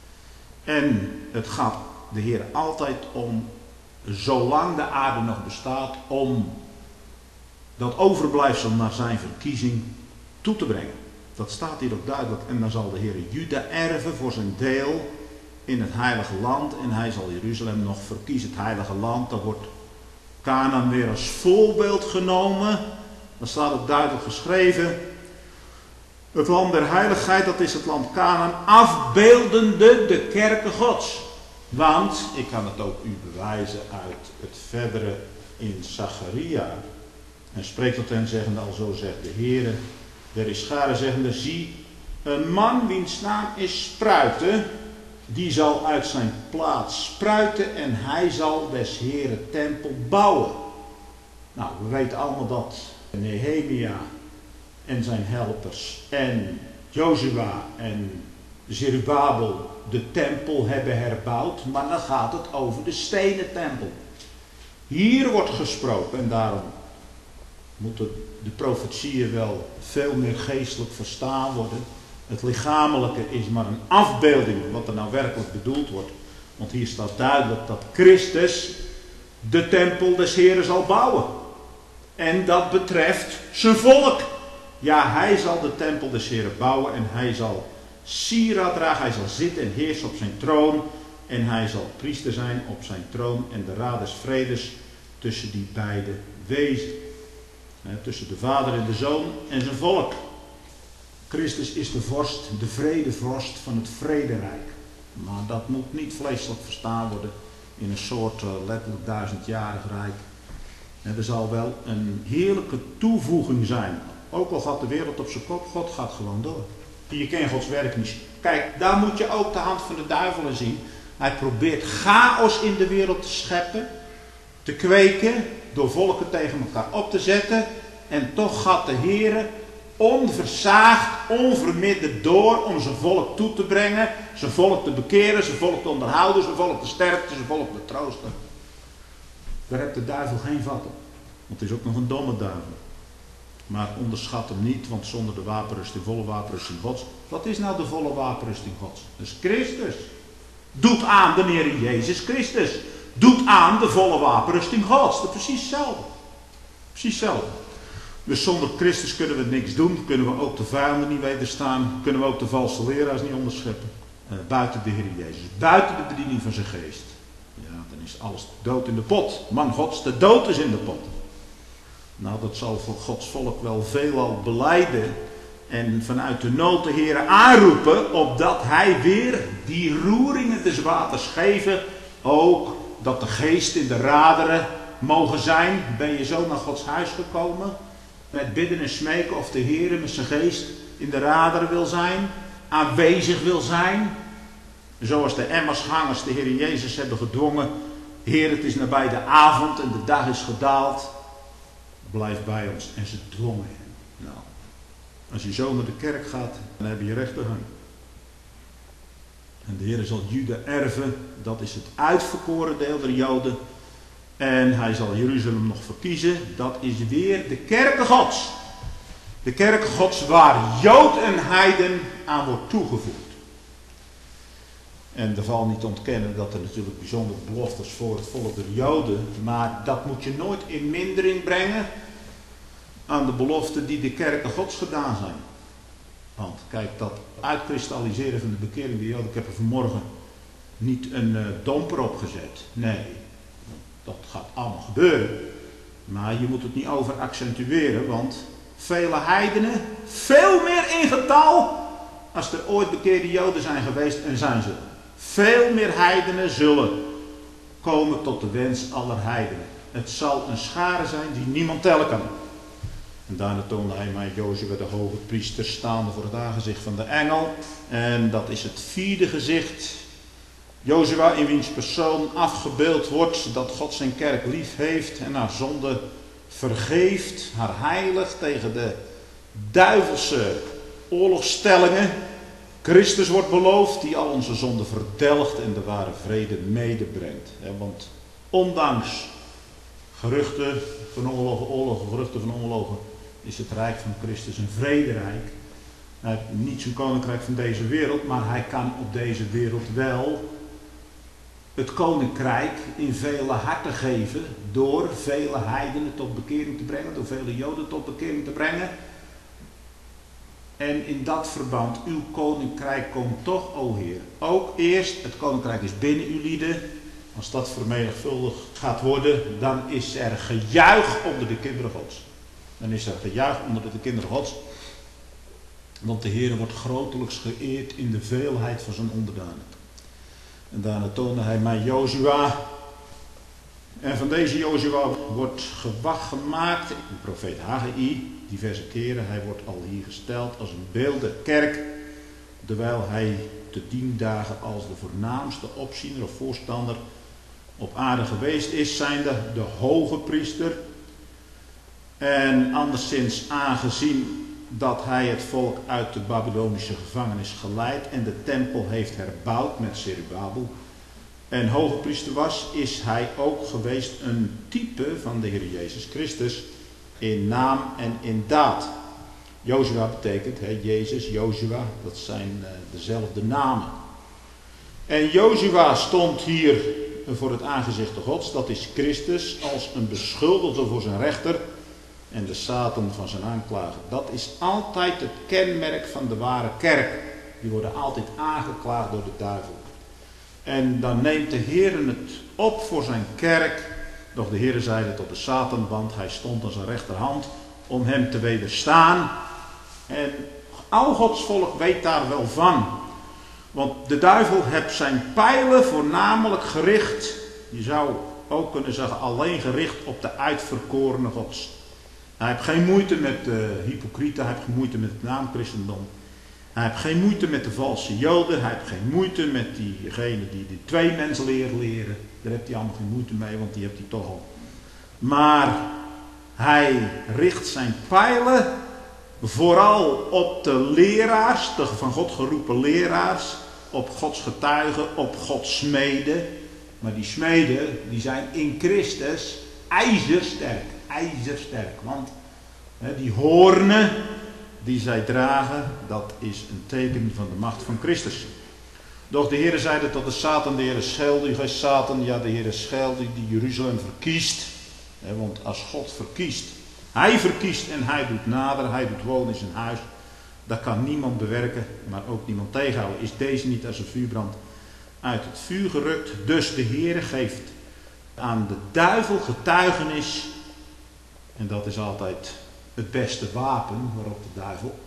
En het gaat de Heer altijd om, zolang de aarde nog bestaat, om dat overblijfsel naar zijn verkiezing toe te brengen. Dat staat hier ook duidelijk. En dan zal de Heer Juda erven voor zijn deel in het heilige land. En hij zal Jeruzalem nog verkiezen, het heilige land. Daar wordt Canaan weer als voorbeeld genomen. Dan staat ook duidelijk geschreven. Het land der heiligheid, dat is het land Canaan, afbeeldende de kerken Gods. Want, ik kan het ook u bewijzen uit het verdere in Zacharia. En spreekt tot hen zeggende, alzo zegt de Heere, der is scharen zeggende, zie, een man wiens naam is Spruiten, die zal uit zijn plaats spruiten en hij zal des Heere tempel bouwen. Nou, we weten allemaal dat Nehemia en zijn helpers en Jozua en Zerubabel de tempel hebben herbouwd, maar dan gaat het over de stenen tempel. Hier wordt gesproken en daarom moeten de profetieën wel veel meer geestelijk verstaan worden. Het lichamelijke is maar een afbeelding wat er nou werkelijk bedoeld wordt. Want hier staat duidelijk dat Christus de tempel des Heren zal bouwen. En dat betreft zijn volk. Ja, hij zal de tempel des Heren bouwen en hij zal sieraad dragen. Hij zal zitten en heersen op zijn troon. En hij zal priester zijn op zijn troon en de raad des vredes tussen die beide wezen. Tussen de Vader en de Zoon en zijn volk. Christus is de vorst, de vredevorst van het vrederijk. Maar dat moet niet vleeselijk verstaan worden in een soort letterlijk 1000-jarig rijk. En er zal wel een heerlijke toevoeging zijn. Ook al gaat de wereld op zijn kop, God gaat gewoon door. Je kent Gods werk niet. Kijk, daar moet je ook de hand van de duivel in zien. Hij probeert chaos in de wereld te scheppen, te kweken, door volken tegen elkaar op te zetten. En toch gaat de Heer onversaagd, onverminderd door om zijn volk toe te brengen, zijn volk te bekeren, zijn volk te onderhouden, zijn volk te sterken, zijn volk te troosten. Daar heeft de duivel geen vat op. Want het is ook nog een domme duivel. Maar onderschat hem niet, want zonder de wapenrusting, volle wapenrusting Gods. Wat is nou de volle wapenrusting Gods? Dat is Christus. Doet aan de Heer Jezus Christus. Doet aan de volle wapenrusting Gods. Dat is precies hetzelfde. Precies hetzelfde. Dus zonder Christus kunnen we niks doen. Kunnen we ook de vijanden niet wederstaan. Kunnen we ook de valse leraars niet onderscheppen. Buiten de Heer Jezus. Buiten de bediening van zijn geest. Ja, dan is alles dood in de pot. Man Gods, de dood is in de pot. Nou, dat zal voor Gods volk wel veelal belijden. En vanuit de nood de Heer aanroepen. Opdat hij weer die roeringen des waters geven. Ook dat de geest in de raderen mogen zijn. Ben je zo naar Gods huis gekomen? Met bidden en smeken of de Heer met zijn geest in de raderen wil zijn. Aanwezig wil zijn. Zoals de Emmausgangers de Heer Jezus hebben gedwongen. Heer, het is nabij de avond en de dag is gedaald. Blijf bij ons. En ze dwongen hem. Nou, als je zo naar de kerk gaat, dan heb je recht aan. En de Heer zal Juda erven. Dat is het uitverkoren deel der Joden. En hij zal Jeruzalem nog verkiezen. Dat is weer de kerk Gods. De kerk Gods waar Jood en heiden aan wordt toegevoegd. En er valt niet te ontkennen dat er natuurlijk bijzondere beloftes voor het volk der Joden. Maar dat moet je nooit in mindering brengen aan de beloften die de kerken Gods gedaan zijn. Want kijk, dat uitkristalliseren van de bekering der Joden. Ik heb er vanmorgen niet een domper op gezet. Nee, dat gaat allemaal gebeuren. Maar je moet het niet over accentueren. Want vele heidenen, veel meer in getal als er ooit bekeerde Joden zijn geweest en zijn zullen. Veel meer heidenen zullen komen tot de wens aller heidenen. Het zal een schare zijn die niemand tellen kan. En daarna toonde hij mij Jozua de hoge priester staande voor het aangezicht van de engel. En dat is het vierde gezicht. Jozua in wiens persoon afgebeeld wordt dat God zijn kerk lief heeft en haar zonde vergeeft, haar heiligt tegen de duivelse oorlogstellingen. Christus wordt beloofd die al onze zonden verdelgt en de ware vrede medebrengt. Want ondanks geruchten van oorlogen, geruchten van oorlogen, is het rijk van Christus een vrederijk. Hij heeft niet zijn koninkrijk van deze wereld, maar hij kan op deze wereld wel het koninkrijk in vele harten geven door vele heidenen tot bekering te brengen, door vele Joden tot bekering te brengen. En in dat verband, uw koninkrijk komt toch, o Heer. Ook eerst, het koninkrijk is binnen uw lieden. Als dat vermenigvuldigd gaat worden, dan is er gejuich onder de kinderen Gods. Dan is er gejuich onder de kinderen Gods. Want de Heer wordt grotelijks geëerd in de veelheid van zijn onderdanen. En daarna toonde hij mij Jozua. En van deze Jozua wordt gewag gemaakt. De profeet Haggai, diverse keren. Hij wordt al hier gesteld als een beeld der kerk. Terwijl hij te dien dagen als de voornaamste opziener of voorstander op aarde geweest is, zijnde de hoge priester. En anderszins aangezien dat hij het volk uit de Babylonische gevangenis geleid en de tempel heeft herbouwd met Zerubabel en hoge priester was, is hij ook geweest een type van de Heer Jezus Christus in naam en in daad. Jozua betekent, Jezus, Jozua, dat zijn dezelfde namen. En Jozua stond hier voor het aangezicht Gods. Dat is Christus als een beschuldigde voor zijn rechter en de Satan van zijn aanklager. Dat is altijd het kenmerk van de ware kerk. Die worden altijd aangeklaagd door de duivel. En dan neemt de Heer het op voor zijn kerk. Doch de Heer zeide tot de Satan, want hij stond aan zijn rechterhand om hem te wederstaan. En al Gods volk weet daar wel van. Want de duivel heeft zijn pijlen voornamelijk gericht. Je zou ook kunnen zeggen alleen gericht op de uitverkorene Gods. Hij heeft geen moeite met de hypocrieten, hij heeft geen moeite met het naamchristendom. Hij heeft geen moeite met de valse joden, hij heeft geen moeite met diegenen die de tweemensleer leren. Daar heeft hij allemaal geen moeite mee, want die heeft hij toch al. Maar hij richt zijn pijlen vooral op de leraars, de van God geroepen leraars, op Gods getuigen, op Gods smeden. Maar die smeden, die zijn in Christus ijzersterk. IJzersterk, want die hoornen die zij dragen, dat is een teken van de macht van Christus. Doch de Heere zeide tot de Satan, de Heere schel die Satan, ja de Heere schel die Jeruzalem verkiest. Want als God verkiest, hij verkiest en hij doet nader, hij doet wonen in zijn huis. Dat kan niemand bewerken, maar ook niemand tegenhouden. Is deze niet als een vuurbrand uit het vuur gerukt? Dus de Heere geeft aan de duivel getuigenis. En dat is altijd het beste wapen waarop de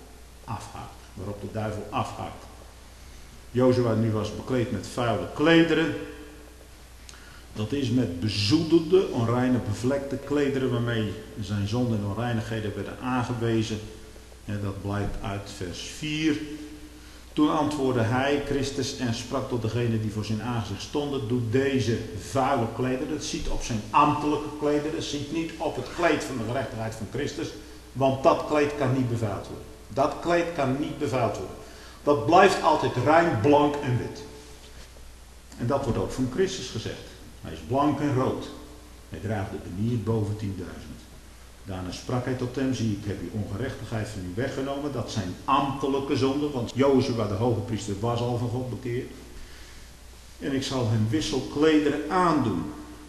duivel afhaakt. Jozua nu was bekleed met vuile klederen. Dat is met bezoedelde, onreine, bevlekte klederen waarmee zijn zonden en onreinigheden werden aangewezen. En dat blijkt uit vers 4. Toen antwoordde hij, Christus, en sprak tot degene die voor zijn aangezicht stonden. Doe deze vuile klederen. Dat ziet op zijn ambtelijke klederen. Dat ziet niet op het kleed van de gerechtigheid van Christus. Want dat kleed kan niet bevuild worden. Dat kleed kan niet bevuild worden. Dat blijft altijd rein, blank en wit. En dat wordt ook van Christus gezegd. Hij is blank en rood. Hij draagt de benier boven 10.000. Daarna sprak hij tot hem, zie ik heb uw ongerechtigheid van u weggenomen. Dat zijn ambtelijke zonden, want Jozua de hoge priester was al van God bekeerd. En ik zal hem wisselklederen aandoen.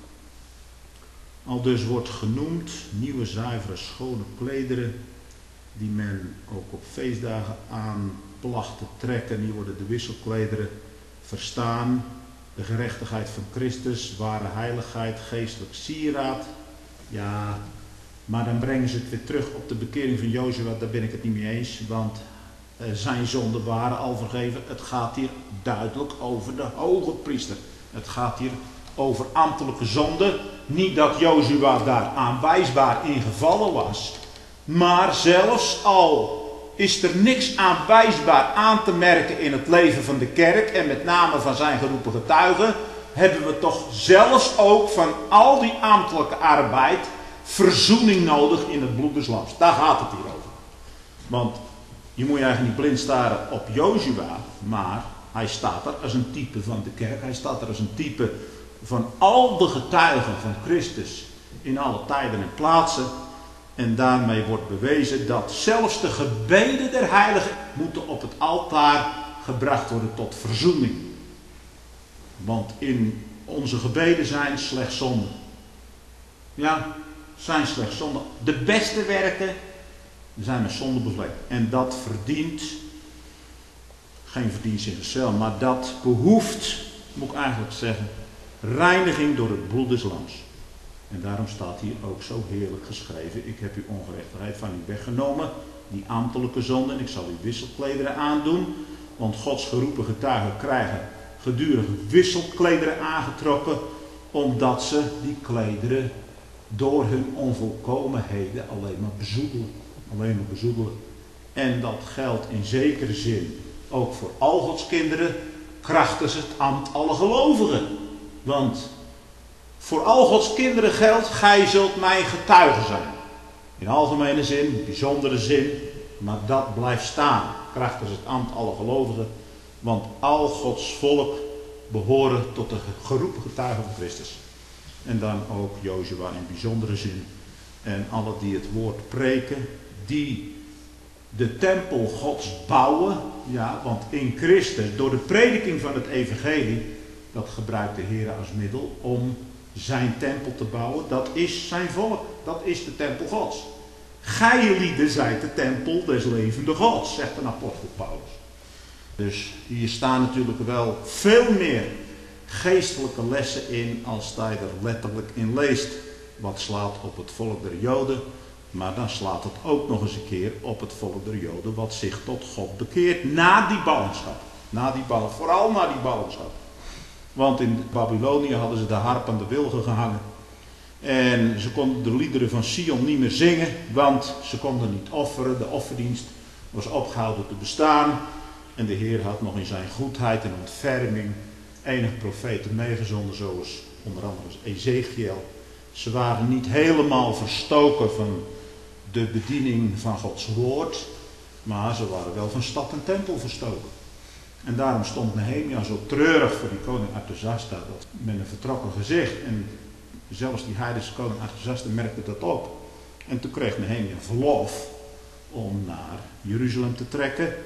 Al dus wordt genoemd nieuwe, zuivere, schone klederen, die men ook op feestdagen aan placht te trekken. Die worden de wisselklederen verstaan. De gerechtigheid van Christus, ware heiligheid, geestelijk sieraad. Ja, maar dan brengen ze het weer terug op de bekering van Jozua. Daar ben ik het niet mee eens, want zijn zonden waren al vergeven. Het gaat hier duidelijk over de hoge priester. Het gaat hier over ambtelijke zonden. Niet dat Jozua daar aanwijsbaar in gevallen was. Maar zelfs al is er niks aanwijsbaar aan te merken in het leven van de kerk. En met name van zijn geroepen getuigen. Hebben we toch zelfs ook van al die ambtelijke arbeid verzoening nodig in het bloed des lams. Daar gaat het hier over. Want je moet je eigenlijk niet blind staren op Jozua. Maar hij staat er als een type van de kerk. Hij staat er als een type van al de getuigen van Christus in alle tijden en plaatsen. En daarmee wordt bewezen dat zelfs de gebeden der heiligen moeten op het altaar gebracht worden tot verzoening. Want in onze gebeden zijn slechts zonden. Ja, zijn slechts zonden. De beste werken zijn met zonde bevlekt. En dat verdient, geen verdienst in zichzelf, maar dat behoeft, moet ik eigenlijk zeggen, reiniging door het bloed des lams. En daarom staat hier ook zo heerlijk geschreven. Ik heb uw ongerechtigheid van u weggenomen. Die ambtelijke zonde. En ik zal u wisselklederen aandoen. Want Gods geroepen getuigen krijgen gedurig wisselklederen aangetrokken. Omdat ze die klederen door hun onvolkomenheden alleen maar bezoedelen. En dat geldt in zekere zin ook voor al Gods kinderen. Krachtens het ambt alle gelovigen. Want voor al Gods kinderen geldt, gij zult mijn getuigen zijn. In algemene zin, in bijzondere zin, maar dat blijft staan. Krachtens het ambt alle gelovigen. Want al Gods volk behoren tot de geroepen getuigen van Christus. En dan ook Jozua in bijzondere zin. En alle die het woord preken, die de tempel Gods bouwen. Ja, want in Christus, door de prediking van het evangelie, dat gebruikt de Heer als middel om zijn tempel te bouwen. Dat is zijn volk, dat is de tempel Gods. Gij lieden zijt de tempel des levende Gods, zegt een apostel Paulus. Dus hier staan natuurlijk wel veel meer geestelijke lessen in als hij er letterlijk in leest. Wat slaat op het volk der Joden, maar dan slaat het ook nog eens een keer op het volk der Joden wat zich tot God bekeert na die ballingschap. Vooral na die ballingschap. Want in Babylonië hadden ze de harp aan de wilgen gehangen. En ze konden de liederen van Sion niet meer zingen, want ze konden niet offeren. De offerdienst was opgehouden te bestaan. En de Heer had nog in zijn goedheid en ontferming enige profeten meegezonden, zoals onder andere Ezekiel. Ze waren niet helemaal verstoken van de bediening van Gods woord, maar ze waren wel van stad en tempel verstoken. En daarom stond Nehemia zo treurig voor die koning Artasasta, dat met een vertrokken gezicht. En zelfs die heidense koning Artasasta merkte dat op. En toen kreeg Nehemia verlof om naar Jeruzalem te trekken.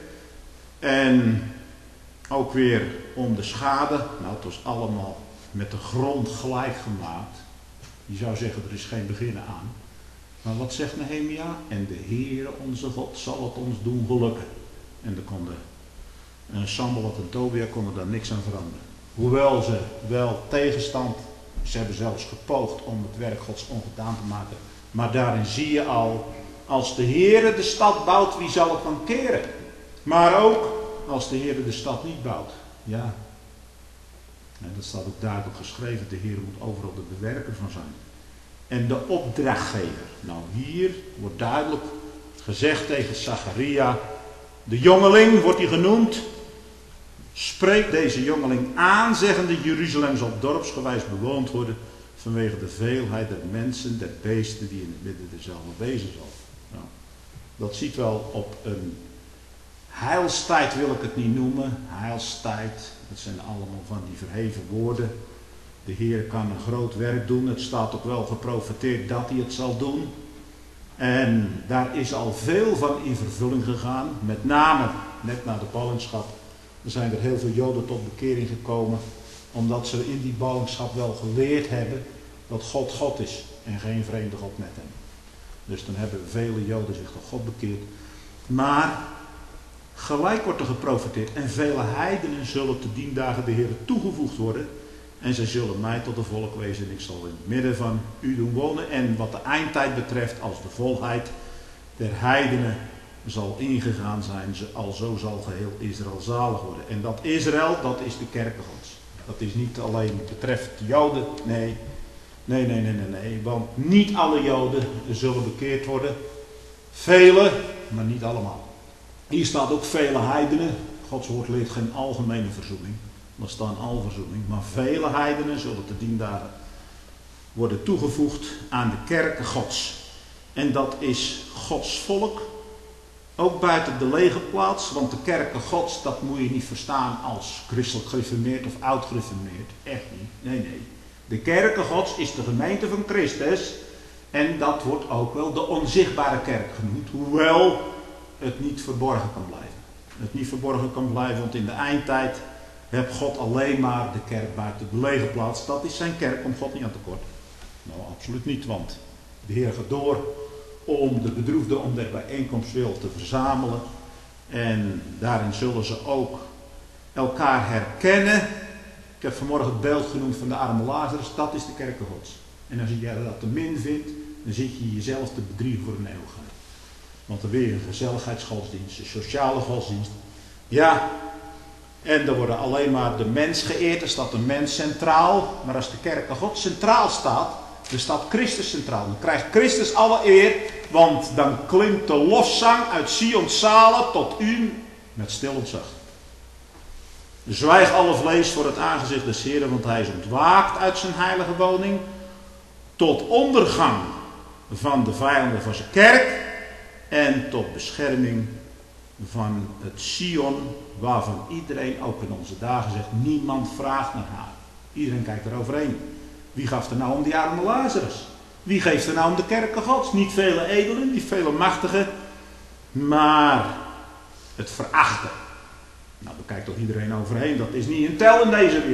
En ook weer om de schade, nou het was allemaal met de grond gelijk gemaakt. Je zou zeggen, er is geen begin aan. Maar wat zegt Nehemia? En de Heere onze God zal het ons doen gelukken. En dan konden Sanballat en Tobia konden daar niks aan veranderen. Hoewel ze wel tegenstand, ze hebben zelfs gepoogd om het werk Gods ongedaan te maken. Maar daarin zie je al, als de Heere de stad bouwt, wie zal het dan keren? Maar ook als de Heere de stad niet bouwt. Ja. En dat staat ook duidelijk geschreven. De Heer moet overal de bewerker van zijn. En de opdrachtgever. Nou, hier wordt duidelijk gezegd tegen Zacharia. De jongeling wordt hij genoemd. Spreekt deze jongeling aan, zeggende: Jeruzalem zal dorpsgewijs bewoond worden vanwege de veelheid der mensen, der beesten die in het midden derzelfde wezen zal. Nou, dat ziet wel op een heilstijd, wil ik het niet noemen. Heilstijd, dat zijn allemaal van die verheven woorden. De Heer kan een groot werk doen. Het staat ook wel geprofeteerd dat hij het zal doen. En daar is al veel van in vervulling gegaan. Met name net na de ballingschap. Er zijn er heel veel Joden tot bekering gekomen. Omdat ze in die ballingschap wel geleerd hebben dat God God is. En geen vreemde God met hem. Dus dan hebben vele Joden zich tot God bekeerd. Maar gelijk wordt er geprofeteerd. En vele heidenen zullen te dien dagen de Heer toegevoegd worden. En zij zullen mij tot een volk wezen en ik zal in het midden van u doen wonen. En wat de eindtijd betreft, als de volheid der heidenen zal ingegaan zijn, alzo zal geheel Israël zalig worden. En dat Israël, dat is de kerk Gods. Dat is niet alleen betreft de Joden, nee. Want niet alle Joden zullen bekeerd worden. Vele, maar niet allemaal. Hier staat ook vele heidenen. Gods woord leert geen algemene verzoening. Er staat al verzoening. Maar vele heidenen zullen te dien dagen worden toegevoegd aan de kerken Gods. En dat is Gods volk. Ook buiten de legerplaats. Want de kerken Gods, dat moet je niet verstaan als christelijk gereformeerd of oud gereformeerd. Echt niet. Nee. De kerken Gods is de gemeente van Christus. En dat wordt ook wel de onzichtbare kerk genoemd. Hoewel het niet verborgen kan blijven. Het niet verborgen kan blijven, want in de eindtijd heeft God alleen maar de kerk buiten de legerplaats. Dat is zijn kerk, komt God niet aan tekort. Nou, absoluut niet, want de Heer gaat door om de bedroefden om der bijeenkomst wil te verzamelen. En daarin zullen ze ook elkaar herkennen. Ik heb vanmorgen het beeld genoemd van de arme Lazarus. Dat is de kerk Gods. En als je dat te min vindt, dan zit je jezelf te bedriegen voor een eeuwigheid. Want dan weer een gezelligheidsgodsdienst, een sociale godsdienst. Ja, en dan worden alleen maar de mens geëerd. Er staat de mens centraal. Maar als de kerk God centraal staat, dan staat Christus centraal. Dan krijgt Christus alle eer. Want dan klinkt de lofzang uit Sions zalen tot u met stil ontzag. Zwijg alle vlees voor het aangezicht des Heeren, want hij is ontwaakt uit zijn heilige woning. Tot ondergang van de vijanden van zijn kerk. En tot bescherming van het Sion, waarvan iedereen, ook in onze dagen, zegt: niemand vraagt naar haar. Iedereen kijkt er overheen. Wie gaf er nou om die arme Lazarus? Wie geeft er nou om de kerken Gods? Niet vele edelen, niet vele machtigen, maar het verachten. Nou, daar kijkt toch iedereen overheen. Dat is niet een tel in deze wereld.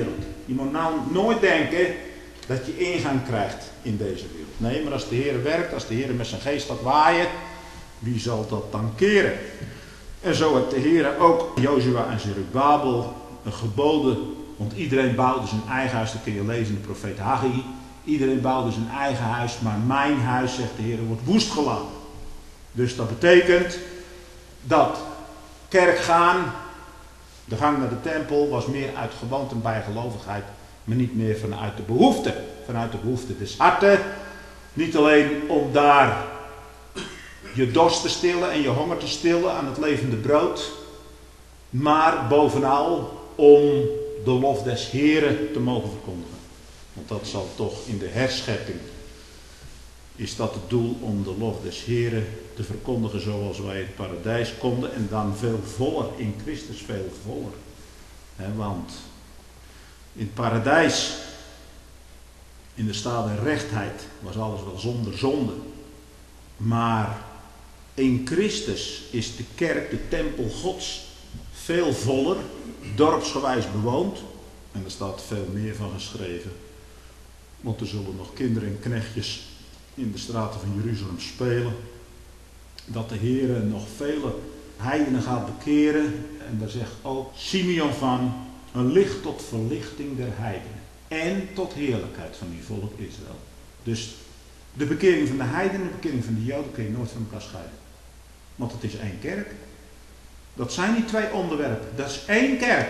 Je moet nou nooit denken dat je ingang krijgt in deze wereld. Nee, maar als de Heer werkt, als de Heer met zijn geest gaat waaien, wie zal dat dan keren? En zo heeft de Heer ook Jozua en Zerubabel geboden. Want iedereen bouwde zijn eigen huis, dat kun je lezen in de profeet Haggai. Iedereen bouwde zijn eigen huis, maar mijn huis, zegt de Heer, wordt woest gelaten. Dus dat betekent dat kerkgaan, de gang naar de tempel, was meer uit gewoonte en bijgelovigheid, maar niet meer vanuit de behoefte. Vanuit de behoefte des harten. Niet alleen om daar je dorst te stillen en je honger te stillen aan het levende brood, maar bovenal om de lof des Heren te mogen verkondigen. Want dat zal toch in de herschepping, is dat het doel om de lof des Heren te verkondigen zoals wij het paradijs konden. En dan veel voller, in Christus veel voller. Want in het paradijs, in de staat der rechtheid, was alles wel zonder zonde. Maar in Christus is de kerk, de tempel Gods, veel voller, dorpsgewijs bewoond. En er staat veel meer van geschreven. Want er zullen nog kinderen en knechtjes in de straten van Jeruzalem spelen. Dat de Heer nog vele heidenen gaat bekeren. En daar zegt ook Simeon van, een licht tot verlichting der heidenen. En tot heerlijkheid van die volk Israël. Dus de bekering van de heidenen en de bekering van de Joden kun je nooit van elkaar scheiden. Want het is één kerk. Dat zijn niet twee onderwerpen. Dat is één kerk.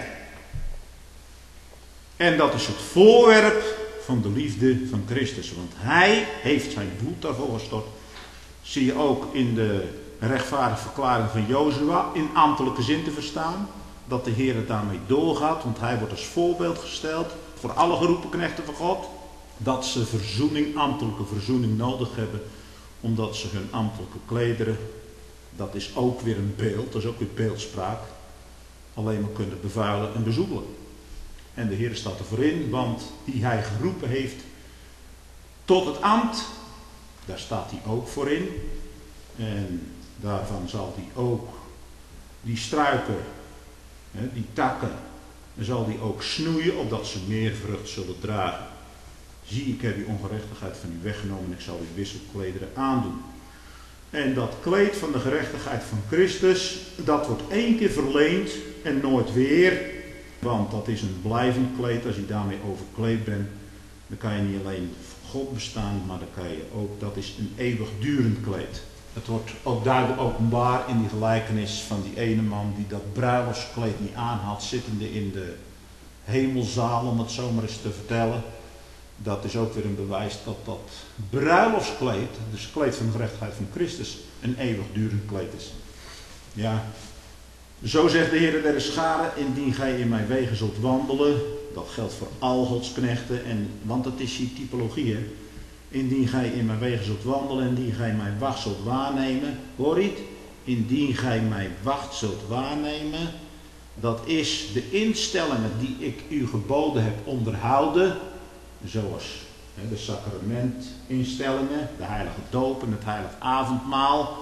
En dat is het voorwerp van de liefde van Christus. Want hij heeft zijn bloed daarvoor gestort. Zie je ook in de rechtvaardige verklaring van Jozua in ambtelijke zin te verstaan. Dat de Heer het daarmee doorgaat. Want hij wordt als voorbeeld gesteld voor alle geroepen knechten van God. Dat ze verzoening, ambtelijke verzoening nodig hebben. Omdat ze hun ambtelijke klederen, dat is ook weer een beeld. Dat is ook weer beeldspraak. Alleen maar kunnen bevuilen en bezoedelen. En de Heer staat ervoor in, want die hij geroepen heeft tot het ambt, daar staat hij ook voor in. En daarvan zal hij ook die struiken, die takken, zal hij ook snoeien, opdat ze meer vrucht zullen dragen. Zie, ik heb die ongerechtigheid van u weggenomen en ik zal u wisselklederen aandoen. En dat kleed van de gerechtigheid van Christus, dat wordt één keer verleend en nooit weer. Want dat is een blijvend kleed. Als je daarmee overkleed bent, dan kan je niet alleen voor God bestaan, maar dan kan je ook, dat is een eeuwigdurend kleed. Het wordt ook duidelijk openbaar in die gelijkenis van die ene man die dat bruiloftskleed niet aan had, zittende in de hemelzaal, om het zo maar eens te vertellen. Dat is ook weer een bewijs dat dat bruiloftskleed, dus het kleed van de gerechtigheid van Christus, een eeuwigdurend kleed is. Ja. Zo zegt de Heer der scharen, indien gij in mijn wegen zult wandelen, dat geldt voor al Gods knechten, want het is hier typologie, hè? Indien gij in mijn wegen zult wandelen, indien gij mijn wacht zult waarnemen, hoor je het? Indien gij mijn wacht zult waarnemen, dat is de instellingen die ik u geboden heb onderhouden, zoals de sacramentinstellingen, de heilige doop en het heilige avondmaal.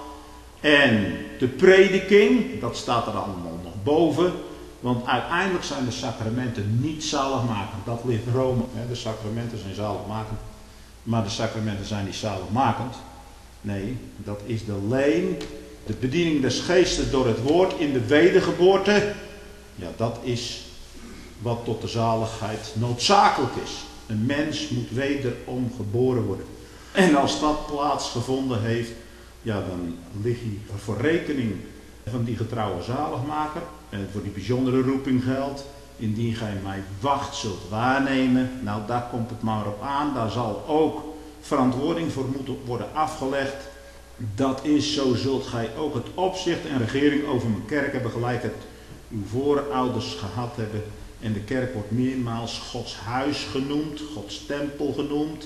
En de prediking, dat staat er allemaal nog boven. Want uiteindelijk zijn de sacramenten niet zaligmakend. Dat ligt Rome. De sacramenten zijn zaligmakend. Maar de sacramenten zijn niet zaligmakend. Nee, dat is de leen. De bediening des geestes door het woord in de wedergeboorte. Ja, dat is wat tot de zaligheid noodzakelijk is. Een mens moet wederom geboren worden. En als dat plaatsgevonden heeft, ja, dan lig je voor rekening van die getrouwe zaligmaker. En voor die bijzondere roeping geldt, indien gij mij wacht zult waarnemen. Nou, daar komt het maar op aan. Daar zal ook verantwoording voor moeten worden afgelegd. Dat is, zo zult gij ook het opzicht en regering over mijn kerk hebben, gelijk het uw voorouders gehad hebben. En de kerk wordt meermaals Gods huis genoemd, Gods tempel genoemd.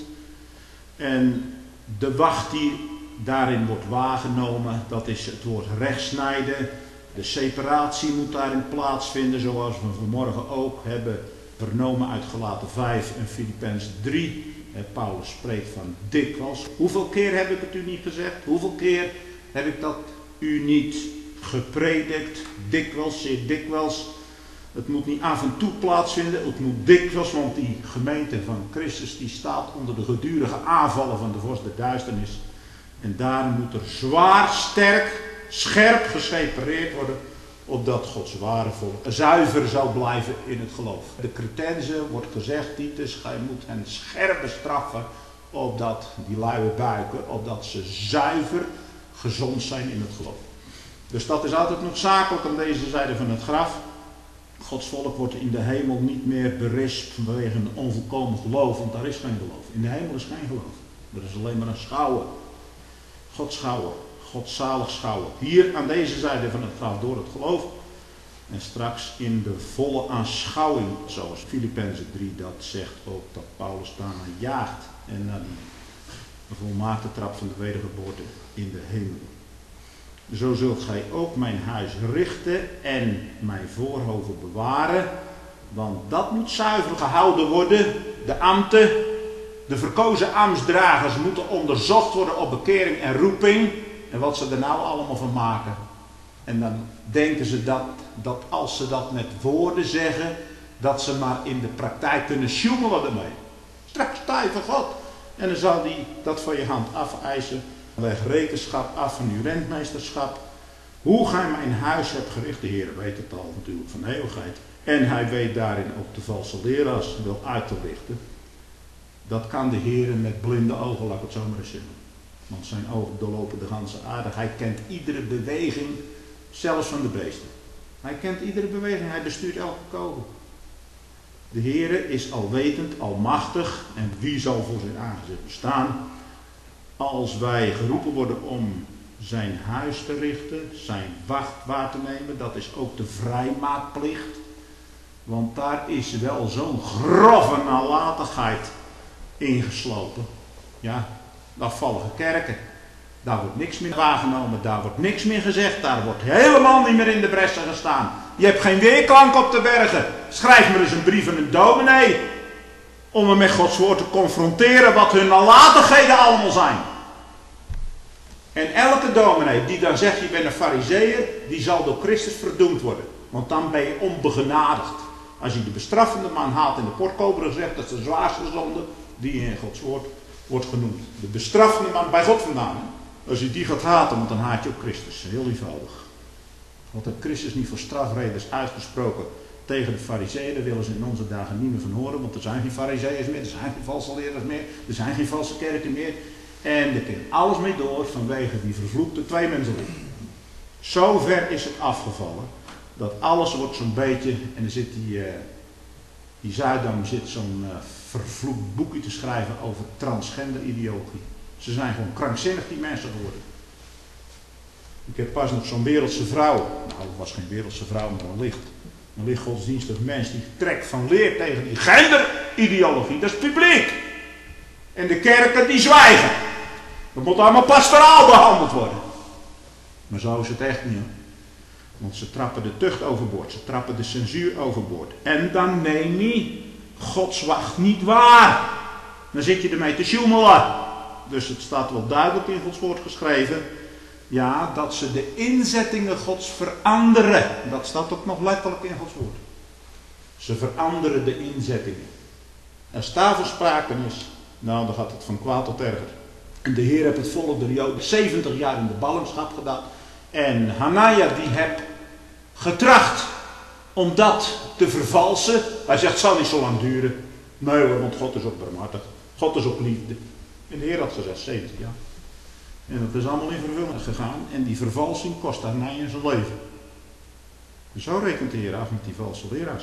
En de wacht die daarin wordt waargenomen, dat is het woord rechtsnijden. De separatie moet daarin plaatsvinden, zoals we vanmorgen ook hebben vernomen uit Galaten 5 en Filippenzen 3. Paulus spreekt van dikwijls. Hoeveel keer heb ik het u niet gezegd? Hoeveel keer heb ik dat u niet gepredikt? Dikwijls, zeer dikwijls. Het moet niet af en toe plaatsvinden, het moet dikwijls, want die gemeente van Christus die staat onder de gedurige aanvallen van de vorst der duisternis. En daarom moet er zwaar, sterk, scherp gesepareerd worden, opdat Gods ware volk zuiver zal blijven in het geloof. De Cretenzen wordt gezegd, Titus, gij moet hen scherp bestraffen, opdat die luie buiken, opdat ze zuiver gezond zijn in het geloof. Dus dat is altijd noodzakelijk aan deze zijde van het graf. Gods volk wordt in de hemel niet meer berispt vanwege een onvolkomen geloof, want daar is geen geloof. In de hemel is geen geloof. Er is alleen maar een schouwen. God schouwen. God zalig schouwen. Hier aan deze zijde van het graf door het geloof. En straks in de volle aanschouwing, zoals Filippenzen 3 dat zegt ook, dat Paulus daarna jaagt. En naar de volmaakte trap van de wedergeboorte in de hemel. Zo zult gij ook mijn huis richten en mijn voorhoven bewaren. Want dat moet zuiver gehouden worden. De ambten, de verkozen ambtsdragers moeten onderzocht worden op bekering en roeping. En wat ze er nou allemaal van maken. En dan denken ze dat als ze dat met woorden zeggen, dat ze maar in de praktijk kunnen sjoemelen ermee. Straks sta je voor God. En dan zal hij dat van je hand afeisen. Leg rekenschap af van uw rentmeesterschap. Hoe gij mijn huis hebt gericht. De Heer weet het al natuurlijk van eeuwigheid. En hij weet daarin ook de valse leraars wil uit te lichten. Dat kan de Heer met blinde ogen, laat ik het zo maar eens zeggen. Want zijn ogen doorlopen de ganse aarde. Hij kent iedere beweging, zelfs van de beesten. Hij kent iedere beweging, hij bestuurt elke kogel. De Heer is alwetend, almachtig. En wie zal voor zijn aangezicht bestaan? Als wij geroepen worden om zijn huis te richten, zijn wacht waar te nemen, dat is ook de vrijmaakplicht. Want daar is wel zo'n grove nalatigheid ingeslopen. Ja, afvallige kerken. Daar wordt niks meer waargenomen, daar wordt niks meer gezegd, daar wordt helemaal niet meer in de bressen gestaan. Je hebt geen weerklank op te bergen. Schrijf me eens een brief aan een dominee. Om hem met Gods woord te confronteren wat hun nalatigheden allemaal zijn. En elke dominee die dan zegt je bent een farizeeër, die zal door Christus verdoemd worden. Want dan ben je onbegenadigd. Als je de bestraffende man haalt in de portkoper zegt, dat is de zwaarste zonde die in Gods woord wordt genoemd. De bestraffende man bij God vandaan. Hè? Als je die gaat haten, want dan haat je ook Christus. Heel eenvoudig. Want heeft Christus niet voor strafreders uitgesproken tegen de farizeeën, daar willen ze in onze dagen niet meer van horen, want er zijn geen farizeeërs meer, er zijn geen valse leraars meer, er zijn geen valse kerken meer. En er ging alles mee door vanwege die vervloekte tweemensenliefde. Zo ver is het afgevallen, dat alles wordt zo'n beetje, en er zit die Zuidam zit zo'n vervloekt boekje te schrijven over transgender ideologie. Ze zijn gewoon krankzinnig die mensen geworden. Ik heb pas nog zo'n wereldse vrouw, nou het was geen wereldse vrouw, maar een licht godsdienstig mens die trekt van leer tegen die genderideologie. Dat is publiek. En de kerken die zwijgen. Dat moet allemaal pastoraal behandeld worden. Maar zo is het echt niet. Want ze trappen de tucht overboord. Ze trappen de censuur overboord. En dan neem je Gods wacht niet waar. Dan zit je ermee te sjoemelen. Dus het staat wel duidelijk in Gods woord geschreven. Ja, dat ze de inzettingen Gods veranderen. Dat staat ook nog letterlijk in Gods woord. Ze veranderen de inzettingen. Als tafelspraken is, nou dan gaat het van kwaad tot erger. En de Heer heeft het volk der Joden 70 jaar in de ballingschap gedaan. En Hanania die heeft getracht om dat te vervalsen. Hij zegt, het zal niet zo lang duren. Nee hoor, want God is ook barmhartig. God is ook liefde. En de Heer had gezegd 70 jaar. En dat is allemaal in vervulling gegaan. En die vervalsing kost Hanania zijn leven. En zo rekent de Heer af met die valse leraars.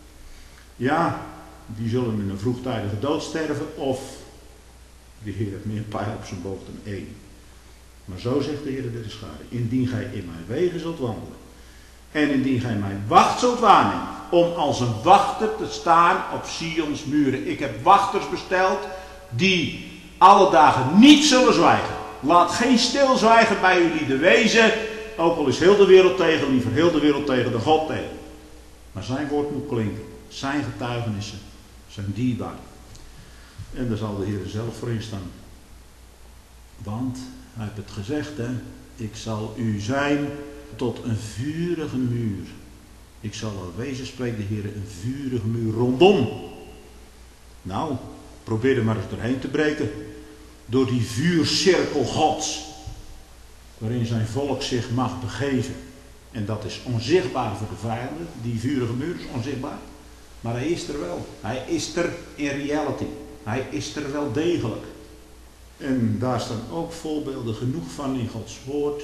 Ja, die zullen in een vroegtijdige dood sterven. Of de Heer heeft meer pijl op zijn boog dan één. Maar zo zegt de Heer der scharen. Indien gij in mijn wegen zult wandelen. En indien gij mijn wacht zult waarnemen. Om als een wachter te staan op Sions muren. Ik heb wachters besteld die alle dagen niet zullen zwijgen. Laat geen stilzwijgen bij jullie wezen. Ook al is heel de wereld tegen, liever heel de wereld tegen de God tegen. Maar zijn woord moet klinken. Zijn getuigenissen zijn dierbaar. En daar zal de Heer zelf voor instaan. Want, hij heeft het gezegd, hè. Ik zal u zijn tot een vurige muur. Ik zal er wezen, spreekt de Heer, een vurige muur rondom. Nou, probeer er maar eens doorheen te breken. Door die vuurcirkel Gods. Waarin zijn volk zich mag begeven. En dat is onzichtbaar voor de vijanden. Die vurige muur is onzichtbaar. Maar hij is er wel. Hij is er in reality. Hij is er wel degelijk. En daar staan ook voorbeelden genoeg van in Gods woord.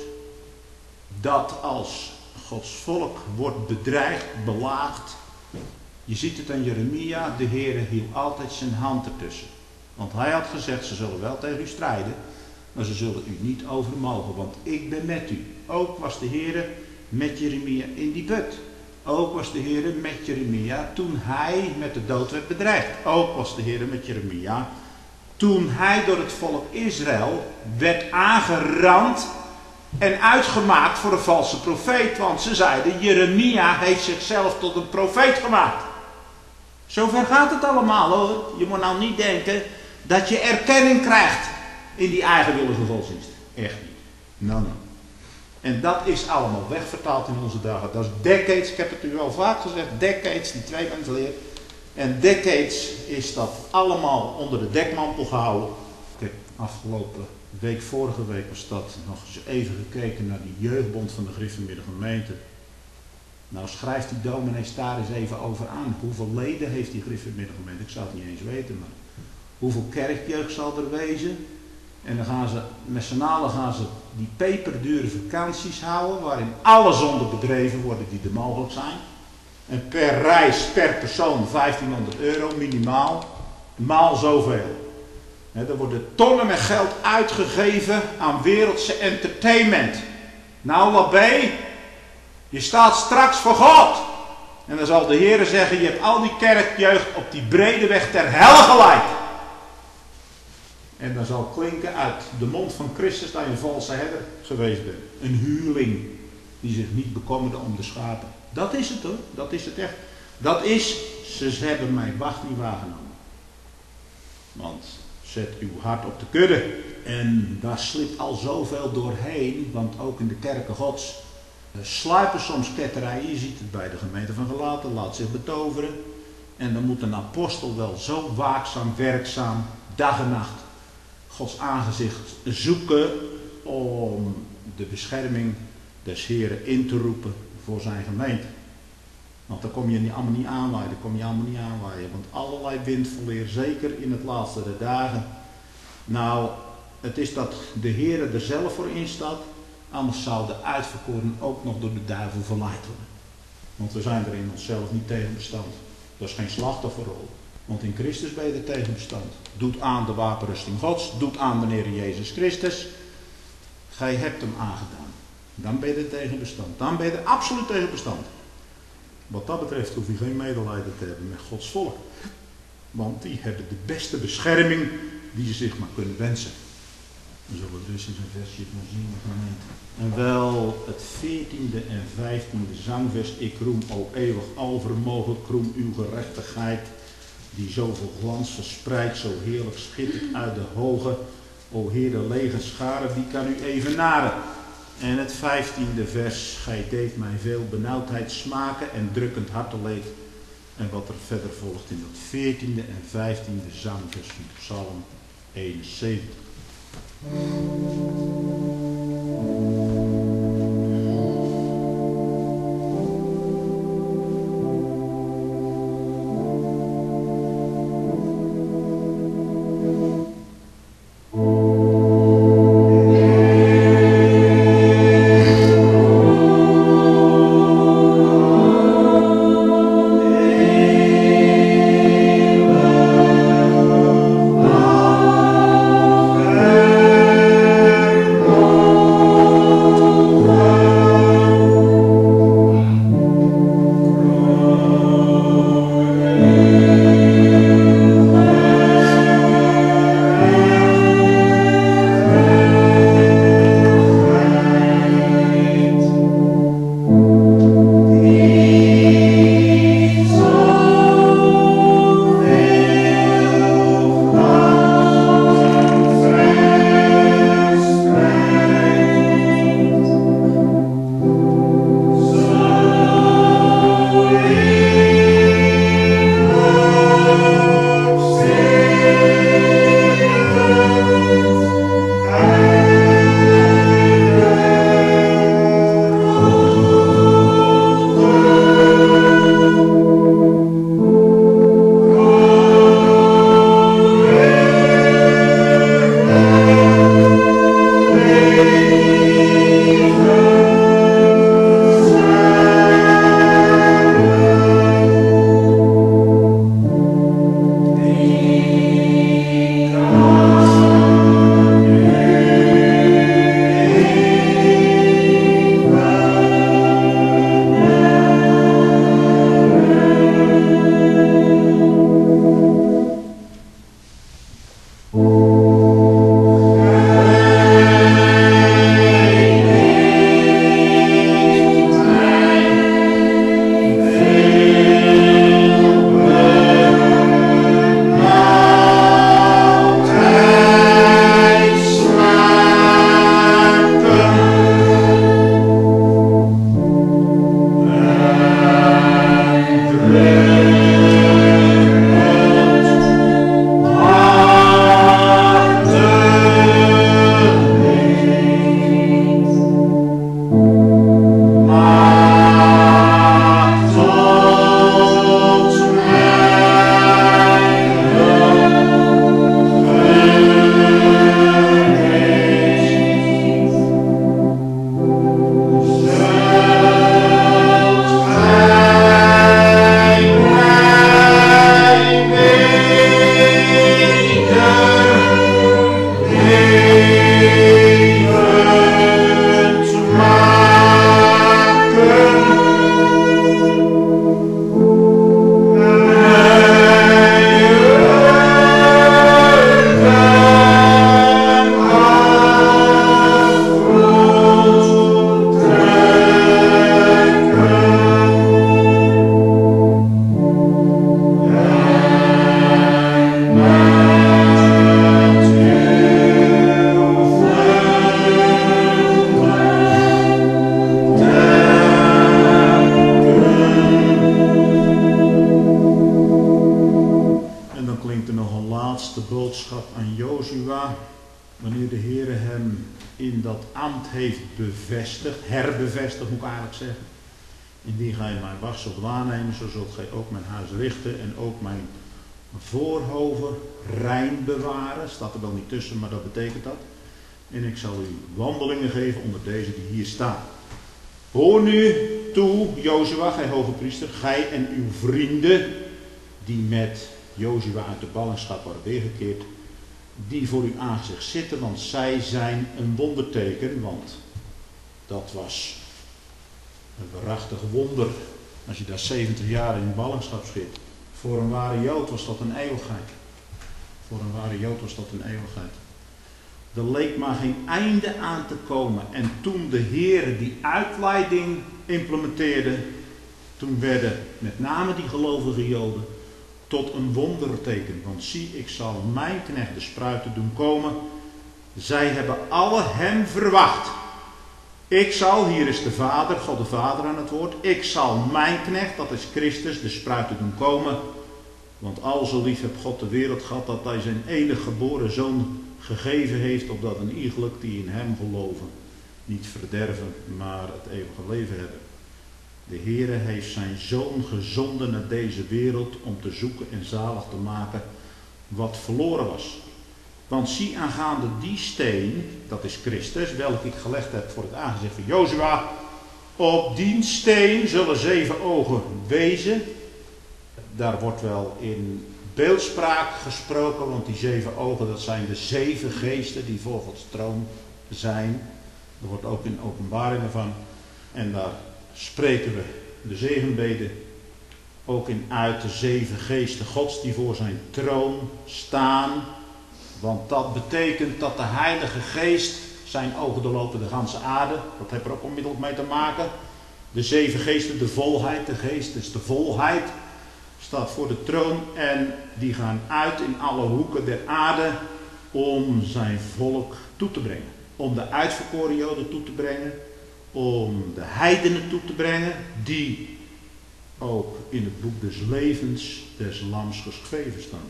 Dat als Gods volk wordt bedreigd, belaagd. Je ziet het aan Jeremia. De Heer hield altijd zijn hand ertussen. Want hij had gezegd, ze zullen wel tegen u strijden. Maar ze zullen u niet overmogen. Want ik ben met u. Ook was de Heer met Jeremia in die put. Ook was de Heer met Jeremia toen hij met de dood werd bedreigd. Ook was de Heer met Jeremia toen hij door het volk Israël werd aangerand en uitgemaakt voor een valse profeet. Want ze zeiden, Jeremia heeft zichzelf tot een profeet gemaakt. Zover gaat het allemaal hoor. Je moet nou niet denken dat je erkenning krijgt in die eigenwillige godsdienst. Echt niet. Nou. En dat is allemaal wegvertaald in onze dagen. Dat is decades, ik heb het u wel vaak gezegd, decades, die tweemansleer. En decades is dat allemaal onder de dekmantel gehouden. Ik heb afgelopen week, vorige week was dat, nog eens even gekeken naar die jeugdbond van de Griffenmiddag gemeente. Nou schrijft die dominees daar eens even over aan. Hoeveel leden heeft die Griffenmiddag gemeente? Ik zou het niet eens weten, maar hoeveel kerkjeugd zal er wezen? En dan gaan ze, met z'n allen gaan ze die peperdure vakanties houden, waarin alle zonden bedreven worden die er mogelijk zijn. En per reis, per persoon €1500 minimaal, maal zoveel. Er worden tonnen met geld uitgegeven aan wereldse entertainment. Nou Labé, je staat straks voor God. En dan zal de Heer zeggen, je hebt al die kerkjeugd op die brede weg ter hel geleid. En dan zal klinken uit de mond van Christus dat je een valse herder geweest bent. Een huurling die zich niet bekommerde om de schapen. Dat is het hoor, dat is het echt. Dat is, ze hebben mijn wacht niet waargenomen. Want zet uw hart op de kudde. En daar slipt al zoveel doorheen, want ook in de kerken Gods sluipen soms ketterijen. Je ziet het bij de gemeente van Galaten, laat zich betoveren. En dan moet een apostel wel zo waakzaam, werkzaam, dag en nacht Gods aangezicht zoeken om de bescherming des Heren in te roepen voor zijn gemeente. Want dan kom je allemaal niet aanwaaien, want allerlei windvolleer, zeker in het laatste der dagen. Nou, het is dat de Heer er zelf voor instaat, anders zou de uitverkoren ook nog door de duivel verleid worden. Want we zijn er in onszelf niet tegen bestand. Dat is geen slachtofferrol. Want in Christus ben je er tegen bestand. Doet aan de wapenrusting Gods, doet aan de Heer Jezus Christus. Gij hebt hem aangedaan. Dan ben je er tegen bestand. Dan ben je er absoluut tegen bestand. Wat dat betreft hoef je geen medelijden te hebben met Gods volk. Want die hebben de beste bescherming die ze zich maar kunnen wensen. We zullen dus in zijn versje maar zien. En wel het 14e en 15e zangvers. Ik roem, o eeuwig alvermogen, roem uw gerechtigheid. Die zoveel glans verspreidt, zo heerlijk schittert uit de hoge. O Heer, de lege scharen, wie kan u evenaren? En het 15e vers, gij deed mij veel benauwdheid smaken en drukkend harteleed. En wat er verder volgt in dat 14e en 15e zangvers van Psalm 71. dat ambt heeft bevestigd, herbevestigd moet ik eigenlijk zeggen. Indien gij mijn wacht zult waarnemen, zo zult gij ook mijn huis richten en ook mijn voorhoven rein bewaren. Staat er wel niet tussen, maar dat betekent dat. En ik zal u wandelingen geven onder deze die hier staan. Hoor nu toe, Jozua, gij hoge priester, gij en uw vrienden, die met Jozua uit de ballingschap waren weergekeerd, die voor uw aangezicht zitten, want zij zijn een wonderteken, want dat was een waarachtig wonder. Als je daar 70 jaar in ballingschap schiet. Voor een ware Jood was dat een eeuwigheid. Voor een ware Jood was dat een eeuwigheid. Er leek maar geen einde aan te komen. En toen de Heer die uitleiding implementeerde, toen werden met name die gelovige Joden tot een wonderteken. Want zie, ik zal mijn knecht de spruiten doen komen. Zij hebben alle hem verwacht. Ik zal, hier is de Vader, God de Vader aan het woord. Ik zal mijn knecht, dat is Christus, de spruiten doen komen. Want al zo lief heeft God de wereld gehad, dat hij zijn enige geboren zoon gegeven heeft, opdat een iegelijk die in hem geloven niet verderven, maar het eeuwige leven hebben. De Heere heeft zijn zoon gezonden naar deze wereld om te zoeken en zalig te maken wat verloren was. Want zie aangaande die steen, dat is Christus, welke ik gelegd heb voor het aangezicht van Jozua, op die steen zullen 7 ogen wezen. Daar wordt wel in beeldspraak gesproken, want die 7 ogen, dat zijn de 7 geesten die voor Gods troon zijn. Er wordt ook in openbaringen van. En daar spreken we de zegenbeden ook in uit, de 7 geesten Gods die voor zijn troon staan. Want dat betekent dat de Heilige Geest, zijn ogen doorlopen de ganse aarde, dat heeft er ook onmiddellijk mee te maken. De 7 geesten, de volheid, de geest is de volheid, staat voor de troon en die gaan uit in alle hoeken der aarde om zijn volk toe te brengen. Om de uitverkoren Joden toe te brengen, om de heidenen toe te brengen, die ook in het boek des levens des lams geschreven staan.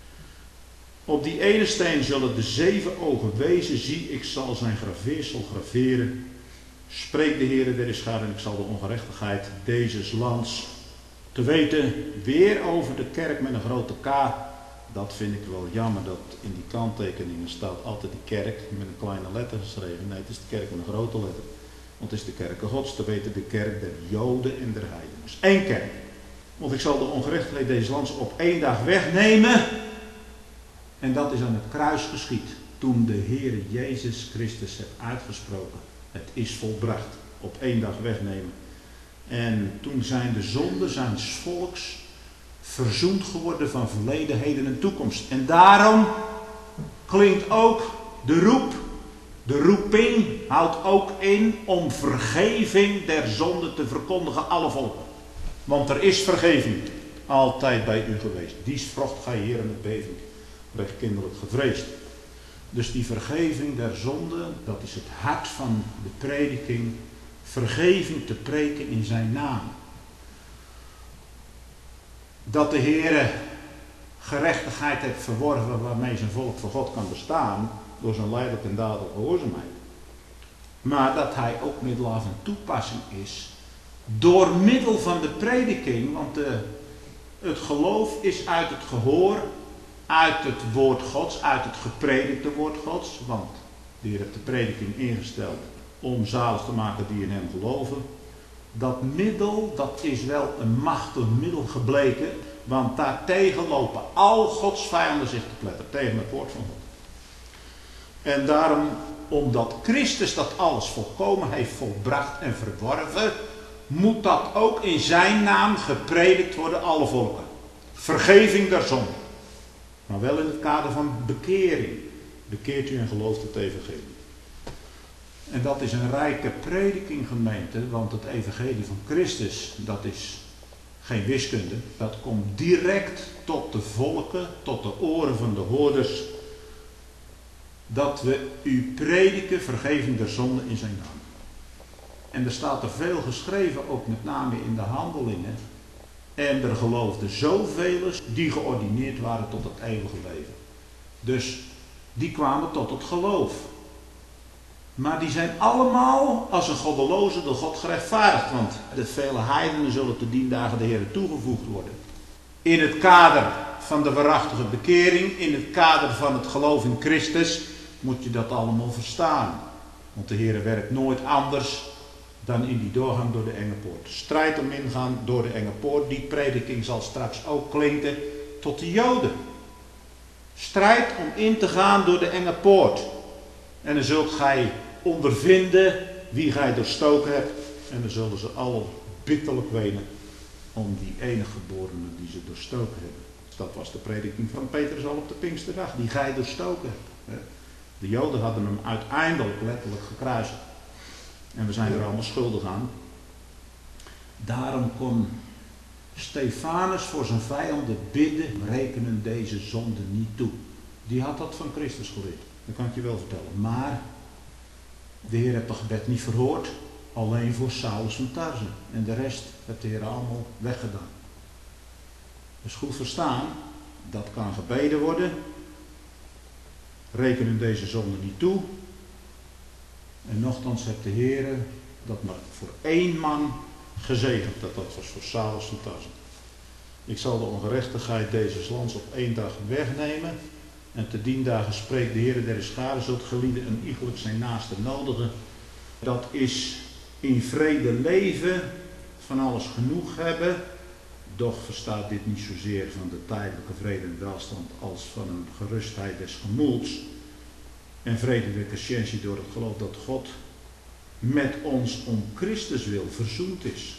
Op die ene steen zullen de 7 ogen wezen, zie ik zal zijn graveersel graveren. Spreekt de Heere der Heerscharen, en ik zal de ongerechtigheid dezes lands te weten weer over de kerk met een grote K. Dat vind ik wel jammer, dat in die kanttekeningen staat altijd die kerk met een kleine letter geschreven. Nee, het is de kerk met een grote letter. Want het is de kerk Gods, te weten de kerk der Joden en der heidenen. Dus 1 kerk. Want ik zal de ongerechtigheid deze lands op 1 dag wegnemen. En dat is aan het kruis geschied. Toen de Heer Jezus Christus heeft uitgesproken. Het is volbracht. Op 1 dag wegnemen. En toen zijn de zonden zijn volks verzoend geworden van verleden, heden en toekomst. En daarom klinkt ook de roeping houdt ook in om vergeving der zonde te verkondigen alle volken. Want er is vergeving altijd bij u geweest. Dies vrocht gij Heer met beving, recht kinderlijk gevreesd. Dus die vergeving der zonde, dat is het hart van de prediking. Vergeving te preken in zijn naam. Dat de Heere gerechtigheid heeft verworven waarmee zijn volk voor God kan bestaan door zijn lijdelijke en dadelijke gehoorzaamheid. Maar dat hij ook middel aan van toepassing is door middel van de prediking, want het geloof is uit het gehoor, uit het woord Gods, uit het gepredikte woord Gods, want de Heer heeft de prediking ingesteld om zalig te maken die in hem geloven. Dat middel, dat is wel een machtig middel gebleken, want daartegen lopen al Gods vijanden zich te pletteren, tegen het woord van God. En daarom, omdat Christus dat alles volkomen heeft volbracht en verworven, moet dat ook in zijn naam gepredikt worden, alle volken. Vergeving der zonde. Maar wel in het kader van bekering. Bekeert u en gelooft het evangelie. En dat is een rijke prediking, gemeente, want het evangelie van Christus, dat is geen wiskunde. Dat komt direct tot de volken, tot de oren van de hoorders. Dat we u prediken, vergeving der zonde in zijn naam. En er staat er veel geschreven, ook met name in de handelingen. En er geloofden zoveel die geordineerd waren tot het eeuwige leven. Dus die kwamen tot het geloof. Maar die zijn allemaal als een goddeloze door God gerechtvaardigd. Want de vele heidenen zullen te dien dagen de Heer toegevoegd worden. In het kader van de waarachtige bekering, in het kader van het geloof in Christus, moet je dat allemaal verstaan. Want de Heer werkt nooit anders dan in die doorgang door de enge poort. Strijd om ingaan door de enge poort, die prediking zal straks ook klinken tot de Joden. Strijd om in te gaan door de enge poort. En dan zult gij ondervinden wie gij doorstoken hebt. En dan zullen ze allen bitterlijk wenen om die enige geborene die ze doorstoken hebben. Dat was de prediking van Petrus al op de Pinksterdag, die gij doorstoken hebt. De Joden hadden hem uiteindelijk letterlijk gekruisigd. En we zijn er allemaal schuldig aan. Daarom kon Stefanus voor zijn vijanden bidden, rekenen deze zonde niet toe. Die had dat van Christus geleerd. Dat kan ik je wel vertellen. Maar de Heer heeft het gebed niet verhoord. Alleen voor Saulus van Tarse. En de rest heeft de Heer allemaal weggedaan. Dus goed verstaan, dat kan gebeden worden. Rekenen deze zonde niet toe. En nochtans heeft de Heer dat maar voor één man gezegend. Dat was voor Saulus van Tarse. Ik zal de ongerechtigheid deze lands op 1 dag wegnemen. En te 10 dagen spreekt de Heer der scharen, zult gelieden en iegelijk zijn naaste nodigen. Dat is in vrede leven, van alles genoeg hebben. Doch verstaat dit niet zozeer van de tijdelijke vrede en welstand als van een gerustheid des gemoeds. En vrede der conscientie door het geloof dat God met ons om Christus wil verzoend is.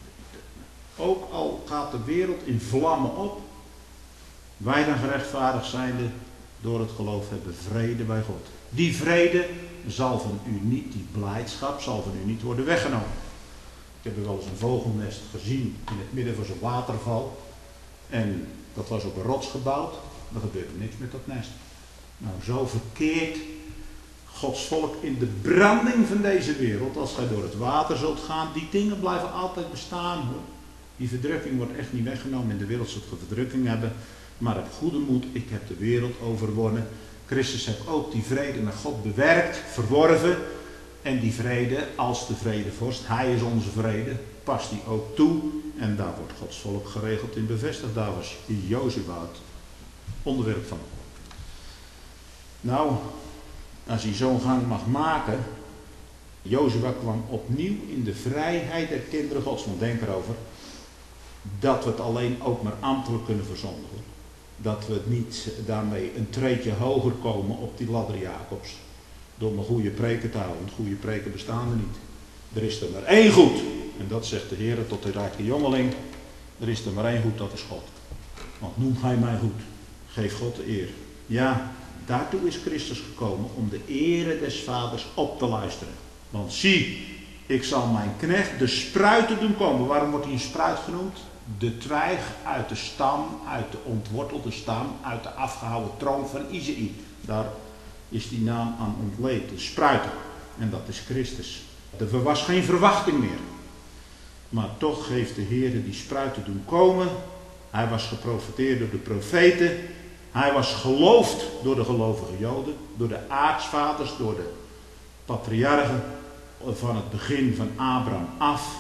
Ook al gaat de wereld in vlammen op, wij dan gerechtvaardigd zijnde door het geloof hebben vrede bij God. Die vrede zal van u niet, die blijdschap zal van u niet worden weggenomen. Ik heb er wel eens een vogelnest gezien in het midden van zo'n waterval. En dat was op een rots gebouwd. Er gebeurde niks met dat nest. Nou, zo verkeert Gods volk in de branding van deze wereld. Als gij door het water zult gaan, die dingen blijven altijd bestaan, hoor. Die verdrukking wordt echt niet weggenomen. In de wereld zult ge verdrukking hebben. Maar heb goede moed, ik heb de wereld overwonnen. Christus heeft ook die vrede naar God bewerkt, verworven. En die vrede, als de vredevorst, hij is onze vrede, past die ook toe. En daar wordt Gods volk geregeld in bevestigd. Daar was Jozua het onderwerp van. Nou, als hij zo'n gang mag maken. Jozua kwam opnieuw in de vrijheid der kinderen Gods. Want denk erover dat we het alleen ook maar ambtelijk kunnen verzondigen. Dat we niet daarmee een treedje hoger komen op die ladder Jacobs. Door een goede preken te houden. Want goede preken bestaan er niet. Er is er maar één goed. En dat zegt de Heer tot de rijke jongeling. Er is er maar één goed, dat is God. Want noem gij mij goed. Geef God de eer. Ja, daartoe is Christus gekomen om de ere des vaders op te luisteren. Want zie, ik zal mijn knecht de spruiten doen komen. Waarom wordt hij een spruit genoemd? De twijg uit de stam, uit de ontwortelde stam, uit de afgehouwen troon van Isaïe. Daar is die naam aan ontleend, de spruiten. En dat is Christus. Er was geen verwachting meer. Maar toch heeft de Heer die spruiten doen komen. Hij was geprofeteerd door de profeten. Hij was geloofd door de gelovige Joden, door de aartsvaders, door de patriarchen van het begin van Abraham af.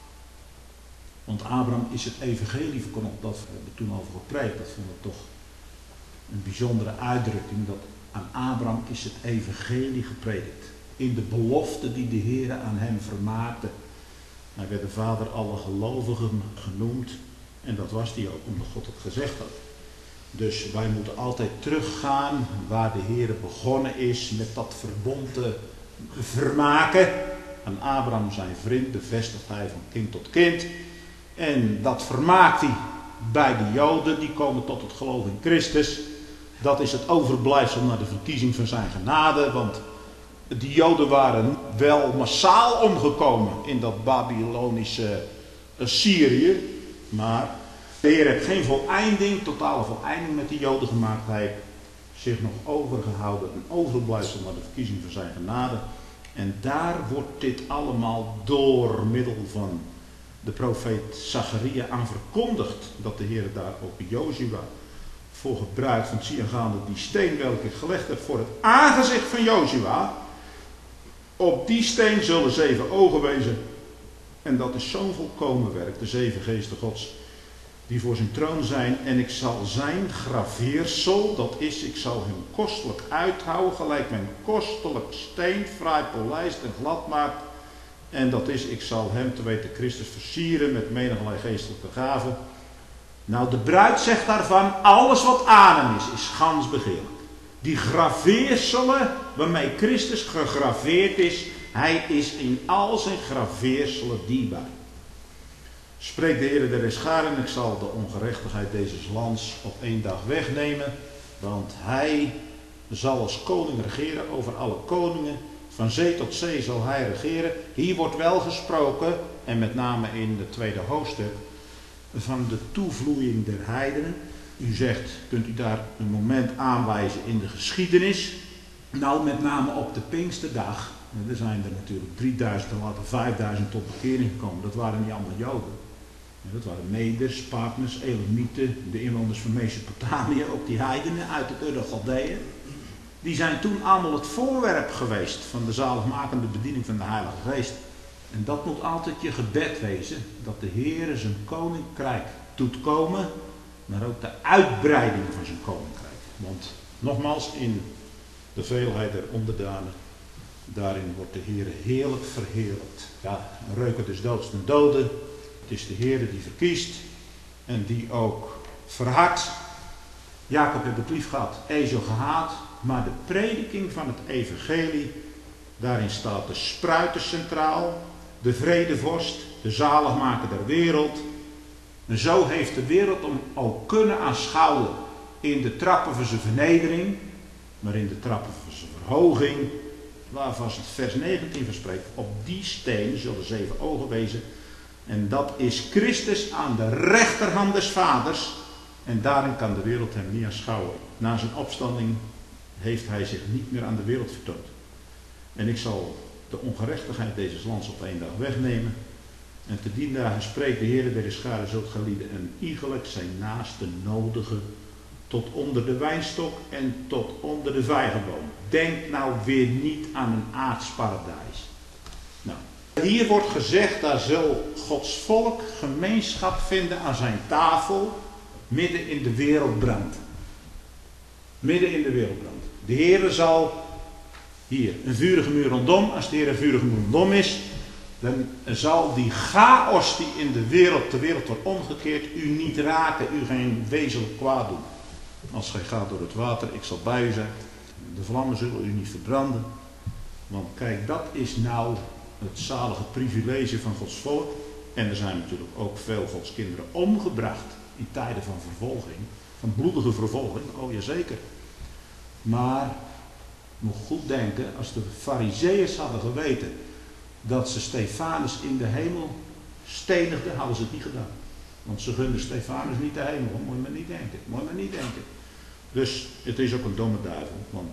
Want Abraham is het evangelie verkondigd, dat hebben we toen over gepreekt. Dat vond ik toch een bijzondere uitdrukking, dat aan Abraham is het evangelie gepredikt. In de belofte die de Heer aan hem vermaakte. Hij werd de vader alle gelovigen genoemd. En dat was hij ook, omdat God het gezegd had. Dus wij moeten altijd teruggaan waar de Heer begonnen is met dat verbond te vermaken. Aan Abraham zijn vriend bevestigt hij van kind tot kind. En dat vermaakt hij bij de Joden, die komen tot het geloof in Christus. Dat is het overblijfsel naar de verkiezing van zijn genade. Want die Joden waren wel massaal omgekomen in dat Babylonische Syrië. Maar de Heer heeft geen voleinding, totale voleinding met die Joden gemaakt. Hij heeft zich nog overgehouden, een overblijfsel naar de verkiezing van zijn genade. En daar wordt dit allemaal door middel van de profeet Zacharia aan verkondigd. Dat de Heer daar ook Jozua voor gebruikt. Want zie aangaande die steen welke ik gelegd heb voor het aangezicht van Jozua. Op die steen zullen 7 ogen wezen. En dat is zo'n volkomen werk, de 7 geesten Gods, die voor zijn troon zijn. En ik zal zijn graveersel, dat is, ik zal hem kostelijk uithouden, gelijk men kostelijk steen, fraai polijst en glad maakt. En dat is, ik zal hem, te weten Christus, versieren met meniglei geestelijke gaven. Nou, de bruid zegt daarvan, alles wat aan hem is gans begeerlijk. Die graveerselen waarmee Christus gegraveerd is, hij is in al zijn graveerselen dierbaar. Spreekt de Heer der Heerscharen, ik zal de ongerechtigheid deze lands op 1 dag wegnemen, want hij zal als koning regeren over alle koningen. Van zee tot zee zal hij regeren. Hier wordt wel gesproken, en met name in het 2e hoofdstuk, van de toevloeiing der heidenen. U zegt, kunt u daar een moment aanwijzen in de geschiedenis? Nou, met name op de Pinksterdag. Er zijn er natuurlijk 3000 en later 5000 tot bekering gekomen. Dat waren niet allemaal Joden. Dat waren Meders, Partners, Elamieten, de inwoners van Mesopotamië, ook die heidenen uit het Ur-Galdeeën. Die zijn toen allemaal het voorwerp geweest van de zaligmakende bediening van de Heilige Geest. En dat moet altijd je gebed wezen, dat de Heer zijn koninkrijk doet komen, maar ook de uitbreiding van zijn koninkrijk. Want nogmaals, in de veelheid der onderdanen, daarin wordt de Heer heerlijk verheerlijkt. Ja, een reuker des doods ten dode. Het is de Heer die verkiest en die ook verhardt. Jacob heeft het lief gehad, Esau gehaat. Maar de prediking van het evangelie, daarin staat de spruiter centraal, de vredevorst, de zaligmaker der wereld. En zo heeft de wereld hem ook kunnen aanschouwen in de trappen van zijn vernedering, maar in de trappen van zijn verhoging, waarvan het vers 19 verspreekt. Op die steen zullen 7 ogen wezen. En dat is Christus aan de rechterhand des Vaders. En daarin kan de wereld hem niet aanschouwen. Na zijn opstanding heeft hij zich niet meer aan de wereld vertoond. En ik zal de ongerechtigheid deze lands op 1 dag wegnemen. En te dien dagen spreekt de Heer der Heerscharen, zult gelieden en iegelijk zijn naaste nodige tot onder de wijnstok en tot onder de vijgenboom. Denk nou weer niet aan een aards paradijs. Nou, hier wordt gezegd, daar zal Gods volk gemeenschap vinden aan zijn tafel, midden in de wereldbrand. Midden in de wereldbrand. De Heer zal hier een vurige muur rondom. Als de Heer een vurige muur rondom is, dan zal die chaos die in de wereld wordt omgekeerd, u niet raken, u geen wezenlijk kwaad doen. Als gij gaat door het water, ik zal bij u zijn. De vlammen zullen u niet verbranden. Want kijk, dat is nou het zalige privilege van Gods volk. En er zijn natuurlijk ook veel Gods kinderen omgebracht in tijden van vervolging. Van bloedige vervolging, oh jazeker. Maar, moet goed denken, als de Farizeeërs hadden geweten dat ze Stefanus in de hemel stenigden, hadden ze het niet gedaan. Want ze gunden Stefanus niet de hemel, moet je maar niet denken. Moet je maar niet denken. Dus het is ook een domme duivel, want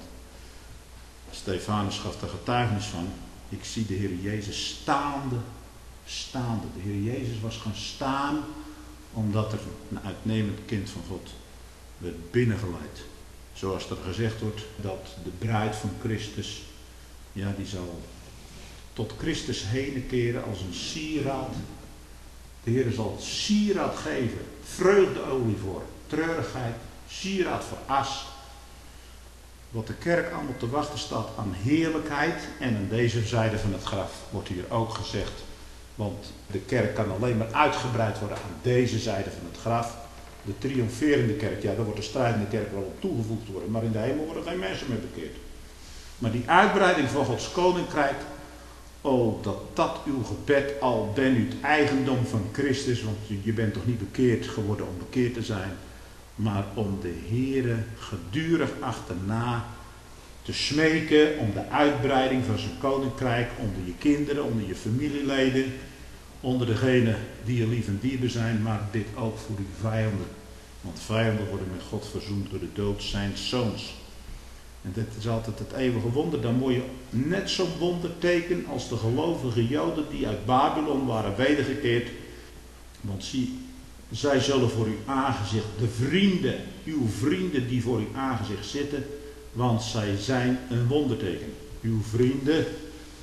Stefanus gaf er getuigenis van. Ik zie de Heer Jezus staande. De Heer Jezus was gaan staan omdat er een uitnemend kind van God werd binnengeleid. Zoals er gezegd wordt dat de bruid van Christus, ja, die zal tot Christus heen keren als een sieraad. De Heer zal sieraad geven, vreugdeolie voor treurigheid, sieraad voor as. Wat de kerk allemaal te wachten staat aan heerlijkheid. En aan deze zijde van het graf wordt hier ook gezegd. Want de kerk kan alleen maar uitgebreid worden aan deze zijde van het graf. De triomferende kerk, ja, daar wordt de strijdende kerk wel op toegevoegd worden. Maar in de hemel worden geen mensen meer bekeerd. Maar die uitbreiding van Gods koninkrijk, oh, dat uw gebed, al ben u het eigendom van Christus, want je bent toch niet bekeerd geworden om bekeerd te zijn, maar om de Heere gedurig achterna te smeken om de uitbreiding van zijn koninkrijk onder je kinderen, onder je familieleden, onder degenen die je lief en dierbaar zijn, maar dit ook voor uw vijanden. Want vijanden worden met God verzoend door de dood zijns zoons. En dit is altijd het eeuwige wonder. Dan moet je net zo'n wonderteken als de gelovige Joden die uit Babylon waren wedergekeerd. Want zie, zij zullen voor uw aangezicht, de vrienden, uw vrienden die voor uw aangezicht zitten, want zij zijn een wonderteken. Uw vrienden,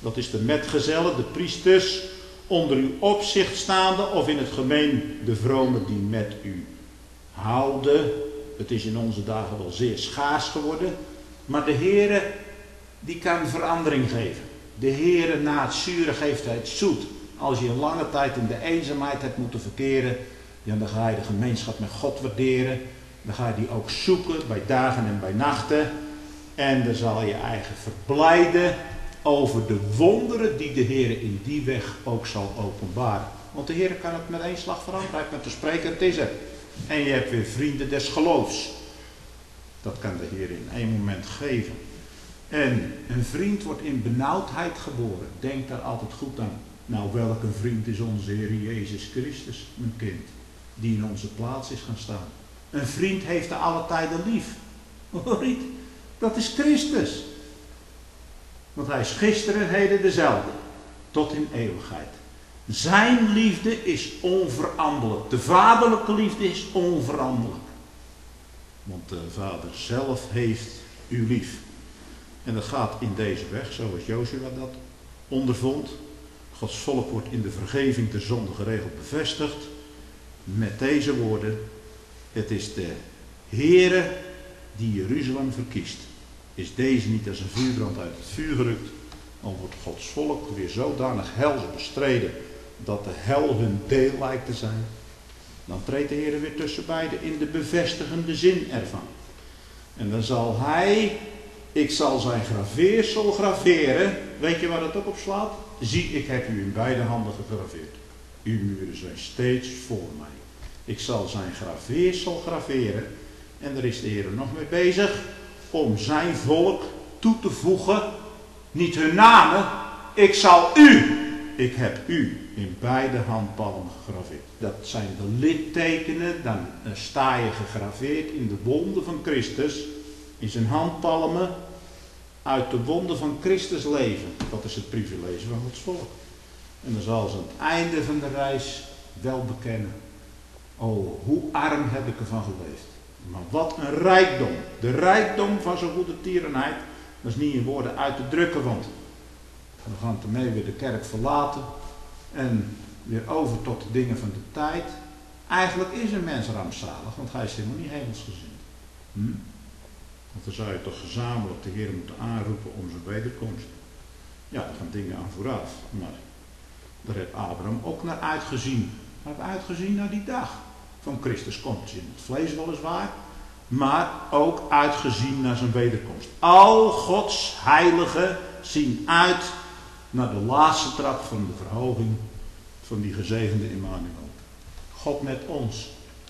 Dat is de metgezellen, de priesters, onder uw opzicht staande of in het gemeen de vromen die met u houden. Het is in onze dagen wel zeer schaars geworden, maar de Heere die kan verandering geven. De Heere na het zure geeft hij het zoet. Als je een lange tijd in de eenzaamheid hebt moeten verkeren, ja, dan ga je de gemeenschap met God waarderen. Dan ga je die ook zoeken bij dagen en bij nachten. En dan zal je eigen verblijden over de wonderen die de Heer in die weg ook zal openbaren. Want de Heer kan het met één slag veranderen. Hij heeft met de spreker, het is er. En je hebt weer vrienden des geloofs. Dat kan de Heer in één moment geven. En een vriend wordt in benauwdheid geboren. Denk daar altijd goed aan. Nou, welke vriend is onze Heer Jezus Christus, mijn kind, die in onze plaats is gaan staan. Een vriend heeft er alle tijden lief. Hoor je? Dat is Christus. Want hij is gisteren en heden dezelfde. Tot in eeuwigheid. Zijn liefde is onveranderlijk. De vaderlijke liefde is onveranderlijk. Want de Vader zelf heeft u lief. En dat gaat in deze weg, zoals Jozua dat ondervond. Gods volk wordt in de vergeving der zonde geregeld bevestigd. Met deze woorden. Het is de Heere die Jeruzalem verkiest. Is deze niet als een vuurbrand uit het vuur gerukt, dan wordt Gods volk weer zodanig hels bestreden dat de hel hun deel lijkt te zijn. Dan treedt de Heer weer tussen beiden in de bevestigende zin ervan. En dan zal hij, ik zal zijn graveersel graveren. Weet je waar dat ook op slaat? Zie, ik heb u in beide handen gegraveerd. Uw muren zijn steeds voor mij. Ik zal zijn graveersel graveren. En daar is de Heer nog mee bezig om zijn volk toe te voegen. Niet hun namen. Ik zal u. Ik heb u in beide handpalmen gegraveerd. Dat zijn de littekenen. Dan sta je gegraveerd in de wonden van Christus. In zijn handpalmen. Uit de wonden van Christus leven. Dat is het privilege van Gods volk. En dan zal ze aan het einde van de reis wel bekennen. Oh, hoe arm heb ik ervan geleefd. Maar wat een rijkdom. De rijkdom van zo'n goede tierenheid. Dat is niet in woorden uit te drukken, want we gaan ermee weer de kerk verlaten. En weer over tot de dingen van de tijd. Eigenlijk is een mens rampzalig, want hij is helemaal niet hemelsgezind. Want dan zou je toch gezamenlijk de Heer moeten aanroepen om zijn wederkomst. Ja, daar gaan dingen aan vooraf. Maar daar heeft Abraham ook naar uitgezien. Hij heeft uitgezien naar die dag van Christus komt in het vlees weliswaar, maar ook uitgezien naar zijn wederkomst. Al Gods heiligen zien uit naar de laatste trap van de verhoging van die gezegende Immanuel. God met ons.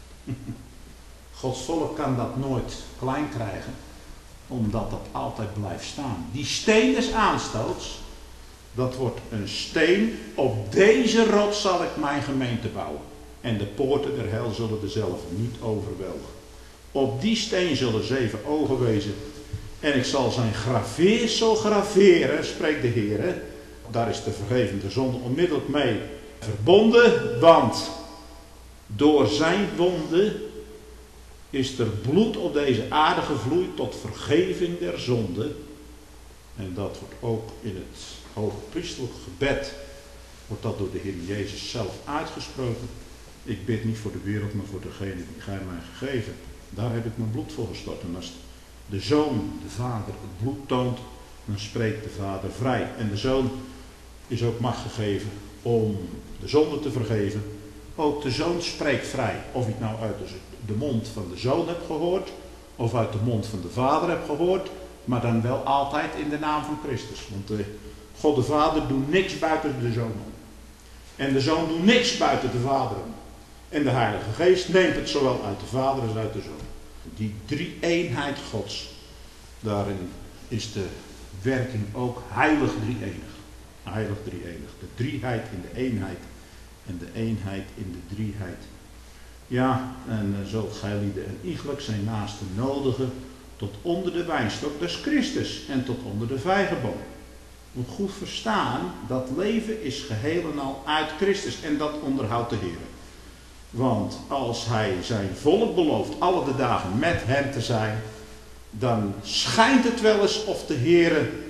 Gods volk kan dat nooit klein krijgen, omdat dat altijd blijft staan. Die steen des aanstoots, dat wordt een steen, op deze rots zal ik mijn gemeente bouwen. En de poorten der hel zullen dezelfde niet overweldigen. Op die steen zullen 7 ogen wezen. En ik zal zijn graveersel graveren, spreekt de Heer. Daar is de vergeving der zonde onmiddellijk mee verbonden. Want door zijn wonden is er bloed op deze aarde gevloeid tot vergeving der zonde. En dat wordt ook in het hoogpriestelijk gebed, wordt dat door de Heer Jezus zelf uitgesproken. Ik bid niet voor de wereld, maar voor degene die gij mij gegeven. Daar heb ik mijn bloed voor gestort. En als de Zoon, de Vader, het bloed toont, dan spreekt de Vader vrij. En de Zoon is ook macht gegeven om de zonde te vergeven. Ook de Zoon spreekt vrij. Of ik nou uit de mond van de Zoon heb gehoord, of uit de mond van de Vader heb gehoord, maar dan wel altijd in de naam van Christus. Want God de Vader doet niks buiten de Zoon om. En de Zoon doet niks buiten de Vader om. En de Heilige Geest neemt het zowel uit de Vader als uit de Zoon. Die drie-eenheid Gods, daarin is de werking ook heilig drie-enig. Heilig drie-enig. De drieheid in de eenheid en de eenheid in de drieheid. Ja, en zult gij lieden en iegelijk zijn naasten nodigen tot onder de wijnstok des Christus en tot onder de vijgenboom. Moet goed verstaan, dat leven is geheel en al uit Christus en dat onderhoudt de Heer. Want als hij zijn volk belooft alle de dagen met hem te zijn, dan schijnt het wel eens of de Heer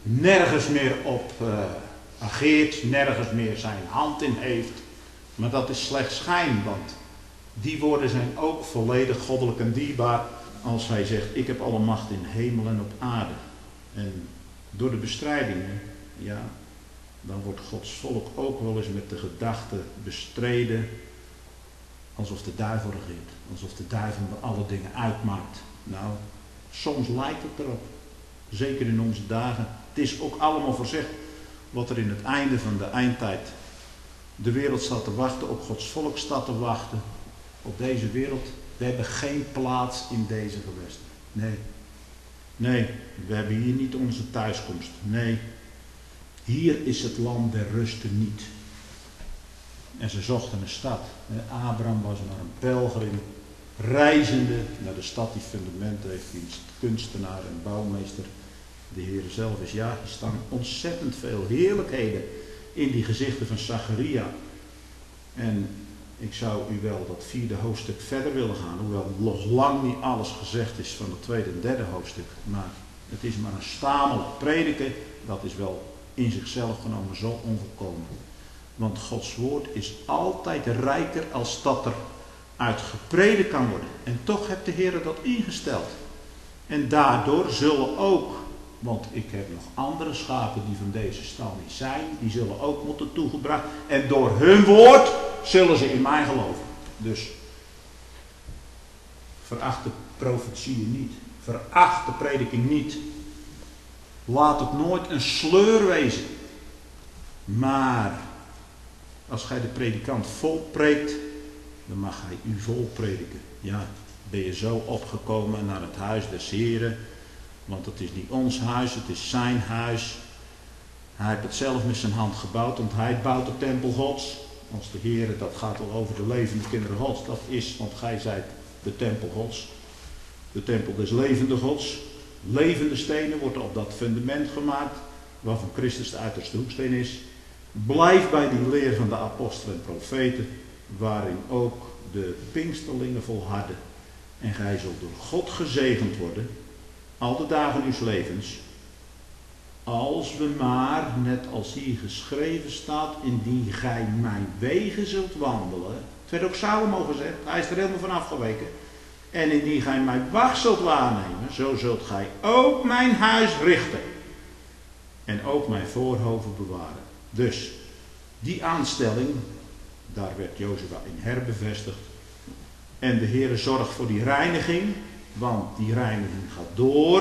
nergens meer op ageert, nergens meer zijn hand in heeft. Maar dat is slechts schijn, want die woorden zijn ook volledig goddelijk en dierbaar als hij zegt, ik heb alle macht in hemel en op aarde. En door de bestrijdingen, ja, dan wordt Gods volk ook wel eens met de gedachte bestreden alsof de duivel regeert, alsof de duivel alle dingen uitmaakt. Nou, soms lijkt het erop, zeker in onze dagen. Het is ook allemaal voorzegd wat er in het einde van de eindtijd de wereld staat te wachten, op Gods volk staat te wachten, op deze wereld. We hebben geen plaats in deze gewesten. Nee, we hebben hier niet onze thuiskomst. Nee, hier is het land der ruste niet. En ze zochten een stad. Abraham was maar een pelgrim, reizende naar de stad die fundamenten heeft, die kunstenaar en bouwmeester de Heer zelf is. Ja, er staan ontzettend veel heerlijkheden in die gezichten van Zacharia. En ik zou u wel dat 4e hoofdstuk verder willen gaan, hoewel nog lang niet alles gezegd is van het 2e en 3e hoofdstuk. Maar het is maar een stamelijk prediken, dat is wel in zichzelf genomen zo onvolkomen. Want Gods woord is altijd rijker als dat er uit gepredikt kan worden. En toch heeft de Heer dat ingesteld. En daardoor zullen ook, want ik heb nog andere schapen die van deze stal niet zijn, die zullen ook moeten toegebracht. En door hun woord zullen ze in mij geloven. Dus veracht de profetieën niet. Veracht de prediking niet. Laat het nooit een sleur wezen. Maar als gij de predikant vol preekt, dan mag hij u vol prediken. Ja, ben je zo opgekomen naar het huis des Heren. Want het is niet ons huis, het is zijn huis. Hij heeft het zelf met zijn hand gebouwd, want hij bouwt de tempel Gods. Als de Heer, dat gaat al over de levende kinderen Gods. Dat is, want gij zijt de tempel Gods. De tempel des levende Gods. Levende stenen wordt op dat fundament gemaakt, waarvan Christus de uiterste hoeksteen is. Blijf bij die leer van de apostelen en profeten, waarin ook de Pinksterlingen volharden. En gij zult door God gezegend worden, al de dagen uws levens, als we maar, net als hier geschreven staat, indien gij mijn wegen zult wandelen. Het werd ook Salomo gezegd, hij is er helemaal van afgeweken. En indien gij mijn wacht zult waarnemen, zo zult gij ook mijn huis richten. En ook mijn voorhoven bewaren. Dus, die aanstelling, daar werd Jozua in herbevestigd. En de Heere zorgt voor die reiniging, want die reiniging gaat door.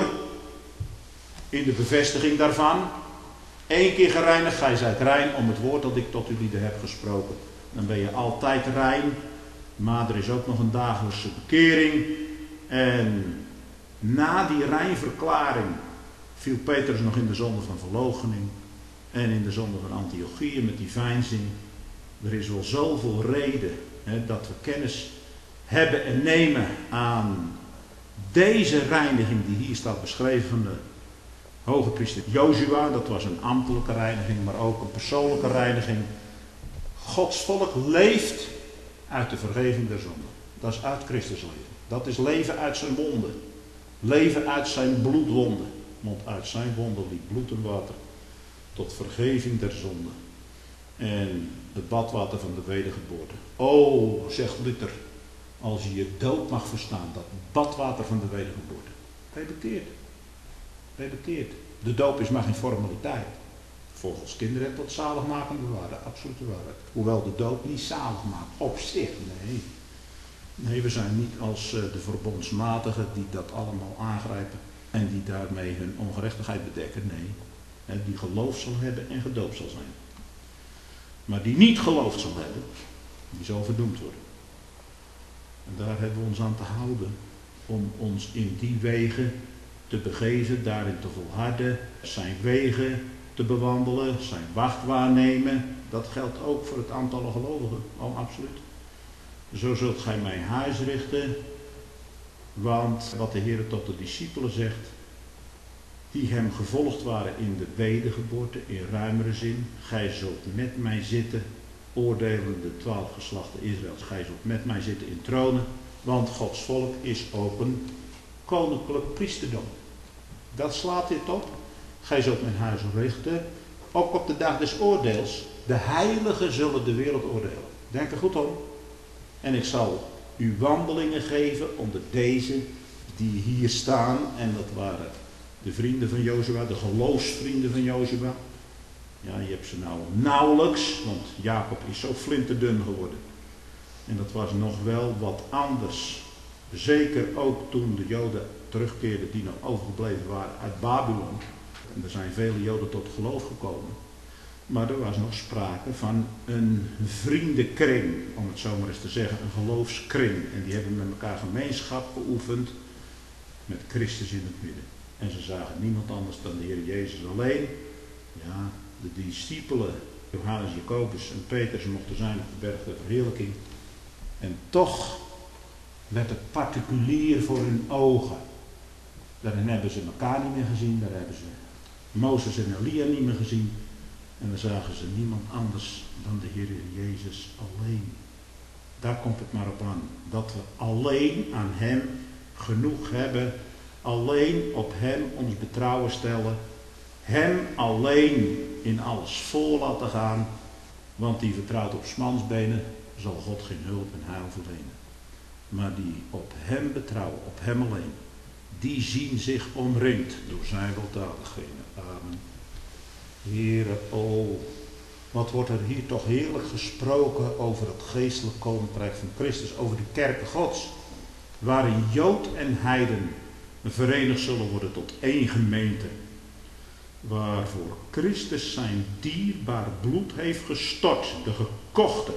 In de bevestiging daarvan. 1 keer gereinigd, gij zijt rein om het woord dat ik tot jullie heb gesproken. Dan ben je altijd rein. Maar er is ook nog een dagelijkse bekering. En na die reinverklaring viel Petrus nog in de zonde van verloochening. En in de zonde van Antiochië met die veinzing. Er is wel zoveel reden dat we kennis hebben en nemen aan deze reiniging die hier staat beschreven van de hoge priester Jozua. Dat was een ambtelijke reiniging, maar ook een persoonlijke reiniging. Gods volk leeft uit de vergeving der zonde. Dat is uit Christus leven. Dat is leven uit zijn wonden. Leven uit zijn bloedwonden. Want uit zijn wonden liep bloed en water tot vergeving der zonde. En het badwater van de wedergeboorte. O, zegt Luther, als je je dood mag verstaan, dat badwater van de wedergeboorte. Ben je bekeerd. Ben je bekeerd. De doop is maar geen formaliteit. Volgens kinderen het tot zaligmakende waarde, absolute waarheid. Hoewel de doop niet zalig maakt, op zich, nee. Nee, we zijn niet als de verbondsmatigen die dat allemaal aangrijpen en die daarmee hun ongerechtigheid bedekken, nee. Die geloofd zal hebben en gedoopt zal zijn. Maar die niet geloofd zal hebben, die zal verdoemd worden. En daar hebben we ons aan te houden, om ons in die wegen te begeven, daarin te volharden, zijn wegen te bewandelen, zijn wacht waarnemen. Dat geldt ook voor het aantal gelovigen, al absoluut. Zo zult gij mijn huis richten, want wat de Heer tot de discipelen zegt, die hem gevolgd waren in de wedergeboorte, in ruimere zin, gij zult met mij zitten, oordelen de 12 geslachten Israëls, gij zult met mij zitten in tronen, want Gods volk is ook een koninklijk priesterdom. Dat slaat dit op. gij zult mijn huis richten, ook op de dag des oordeels. De heiligen zullen de wereld oordelen. Denk er goed om. En ik zal u wandelingen geven onder deze die hier staan. En dat waren de vrienden van Jozua, de geloofsvrienden van Jozua. Ja, je hebt ze nou nauwelijks, want Jacob is zo flinterdun geworden. En dat was nog wel wat anders. Zeker ook toen de Joden terugkeerden die nog overgebleven waren uit Babylon. En er zijn vele Joden tot geloof gekomen. Maar er was nog sprake van een vriendenkring, om het zo maar eens te zeggen, een geloofskring. En die hebben met elkaar gemeenschap geoefend met Christus in het midden. En ze zagen niemand anders dan de Heer Jezus alleen. Ja, de discipelen, Johannes, Jacobus en Petrus mochten zijn op de berg der verheerlijking. En toch werd het particulier voor hun ogen. Daarin hebben ze elkaar niet meer gezien, daar hebben ze Mozes en Elia niet meer gezien. En dan zagen ze niemand anders dan de Heer Jezus alleen. Daar komt het maar op aan. Dat we alleen aan Hem genoeg hebben. Alleen op Hem ons betrouwen stellen. Hem alleen in alles voor laten gaan. Want die vertrouwt op 's mans benen, zal God geen hulp en heil verlenen. Maar die op Hem betrouwen, op Hem alleen, die zien zich omringd door zijn weldadigheden. Amen. Heere, wat wordt er hier toch heerlijk gesproken over het geestelijk koninkrijk van Christus, over de kerken Gods, waarin Jood en heiden verenigd zullen worden tot één gemeente, waarvoor Christus zijn dierbaar bloed heeft gestort, de gekochte,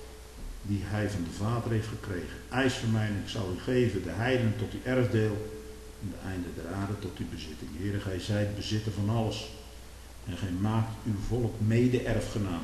die hij van de Vader heeft gekregen. Eis van mij en ik zal u geven de heiden tot uw erfdeel en de einde der aarde tot uw bezitting. Heere, gij zijt bezitter van alles. En gij maakt uw volk mede-erfgenaam.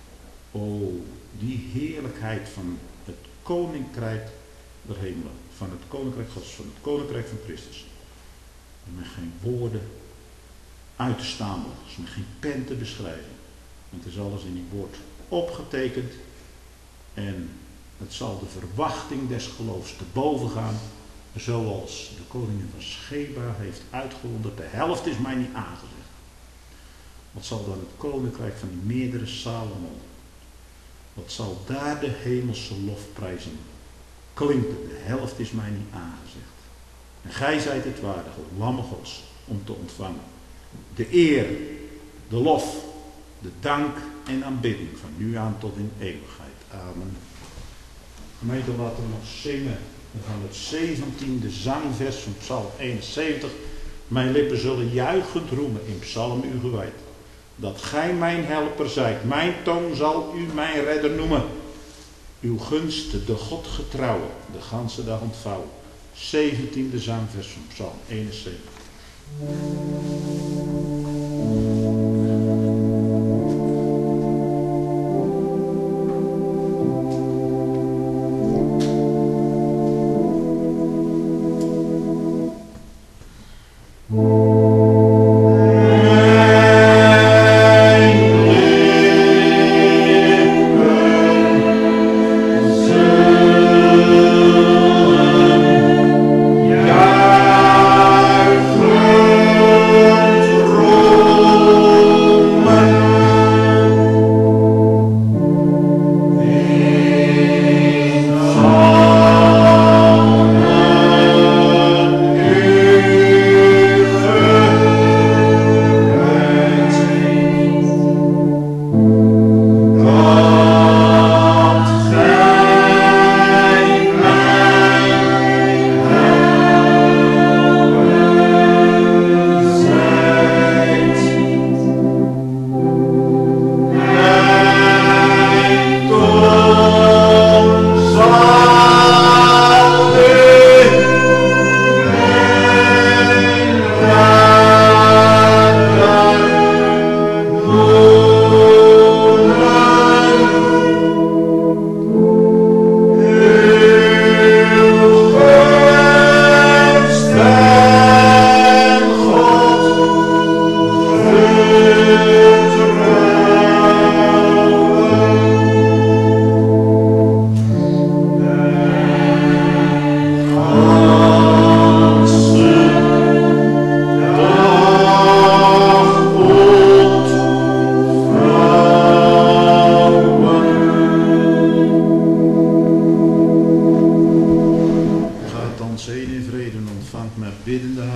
O, die heerlijkheid van het koninkrijk der hemelen. Van het koninkrijk Gods, van het koninkrijk van Christus. En met geen woorden uit te stamelen. Dus met geen pen te beschrijven. Want het is alles in die woord opgetekend. En het zal de verwachting des geloofs te boven gaan. Zoals de koningin van Sheba heeft uitgewonderd. De helft is mij niet aangezegd. Wat zal dan het koninkrijk van die meerdere Salomon? Wat zal daar de hemelse lofprijzing klinken? De helft is mij niet aangezegd. En gij zijt het waardige, lammen Gods, om te ontvangen. De eer, de lof, de dank en aanbidding van nu aan tot in eeuwigheid. Amen. Gemeente, laten we nog zingen van het 17e zangvers van Psalm 71. Mijn lippen zullen juichend roemen in Psalm u gewijd. Dat gij mijn helper zijt. Mijn tong zal u mijn redder noemen. Uw gunst, de God getrouwe, de ganse dag ontvouwen. 17e zangvers van Psalm 71. Oh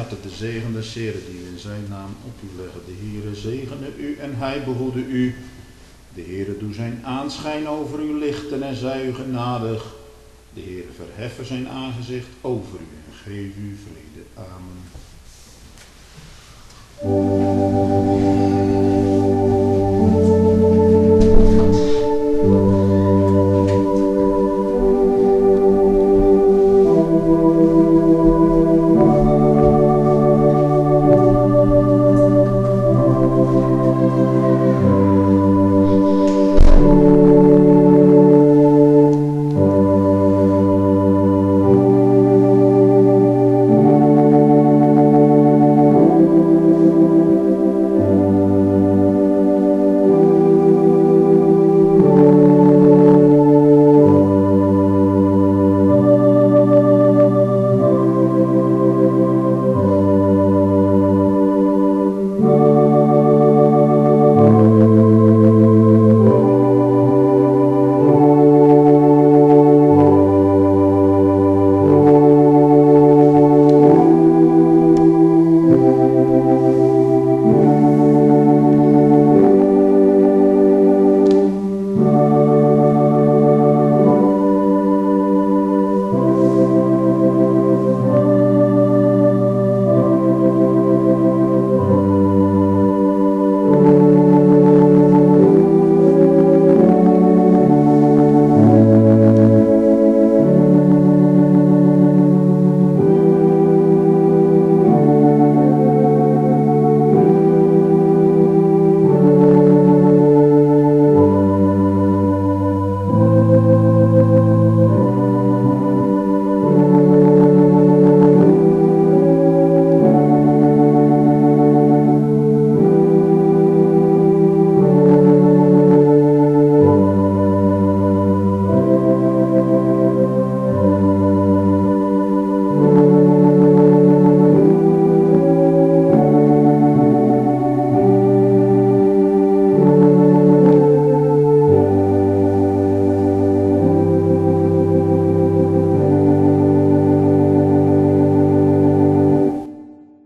harte de zegen des Heren die we in zijn naam op u leggen. De Heere zegene u en hij behoede u. De Heere doe zijn aanschijn over u lichten en zij u genadig. De Heere verheffen zijn aangezicht over u en geef u vrede. Amen.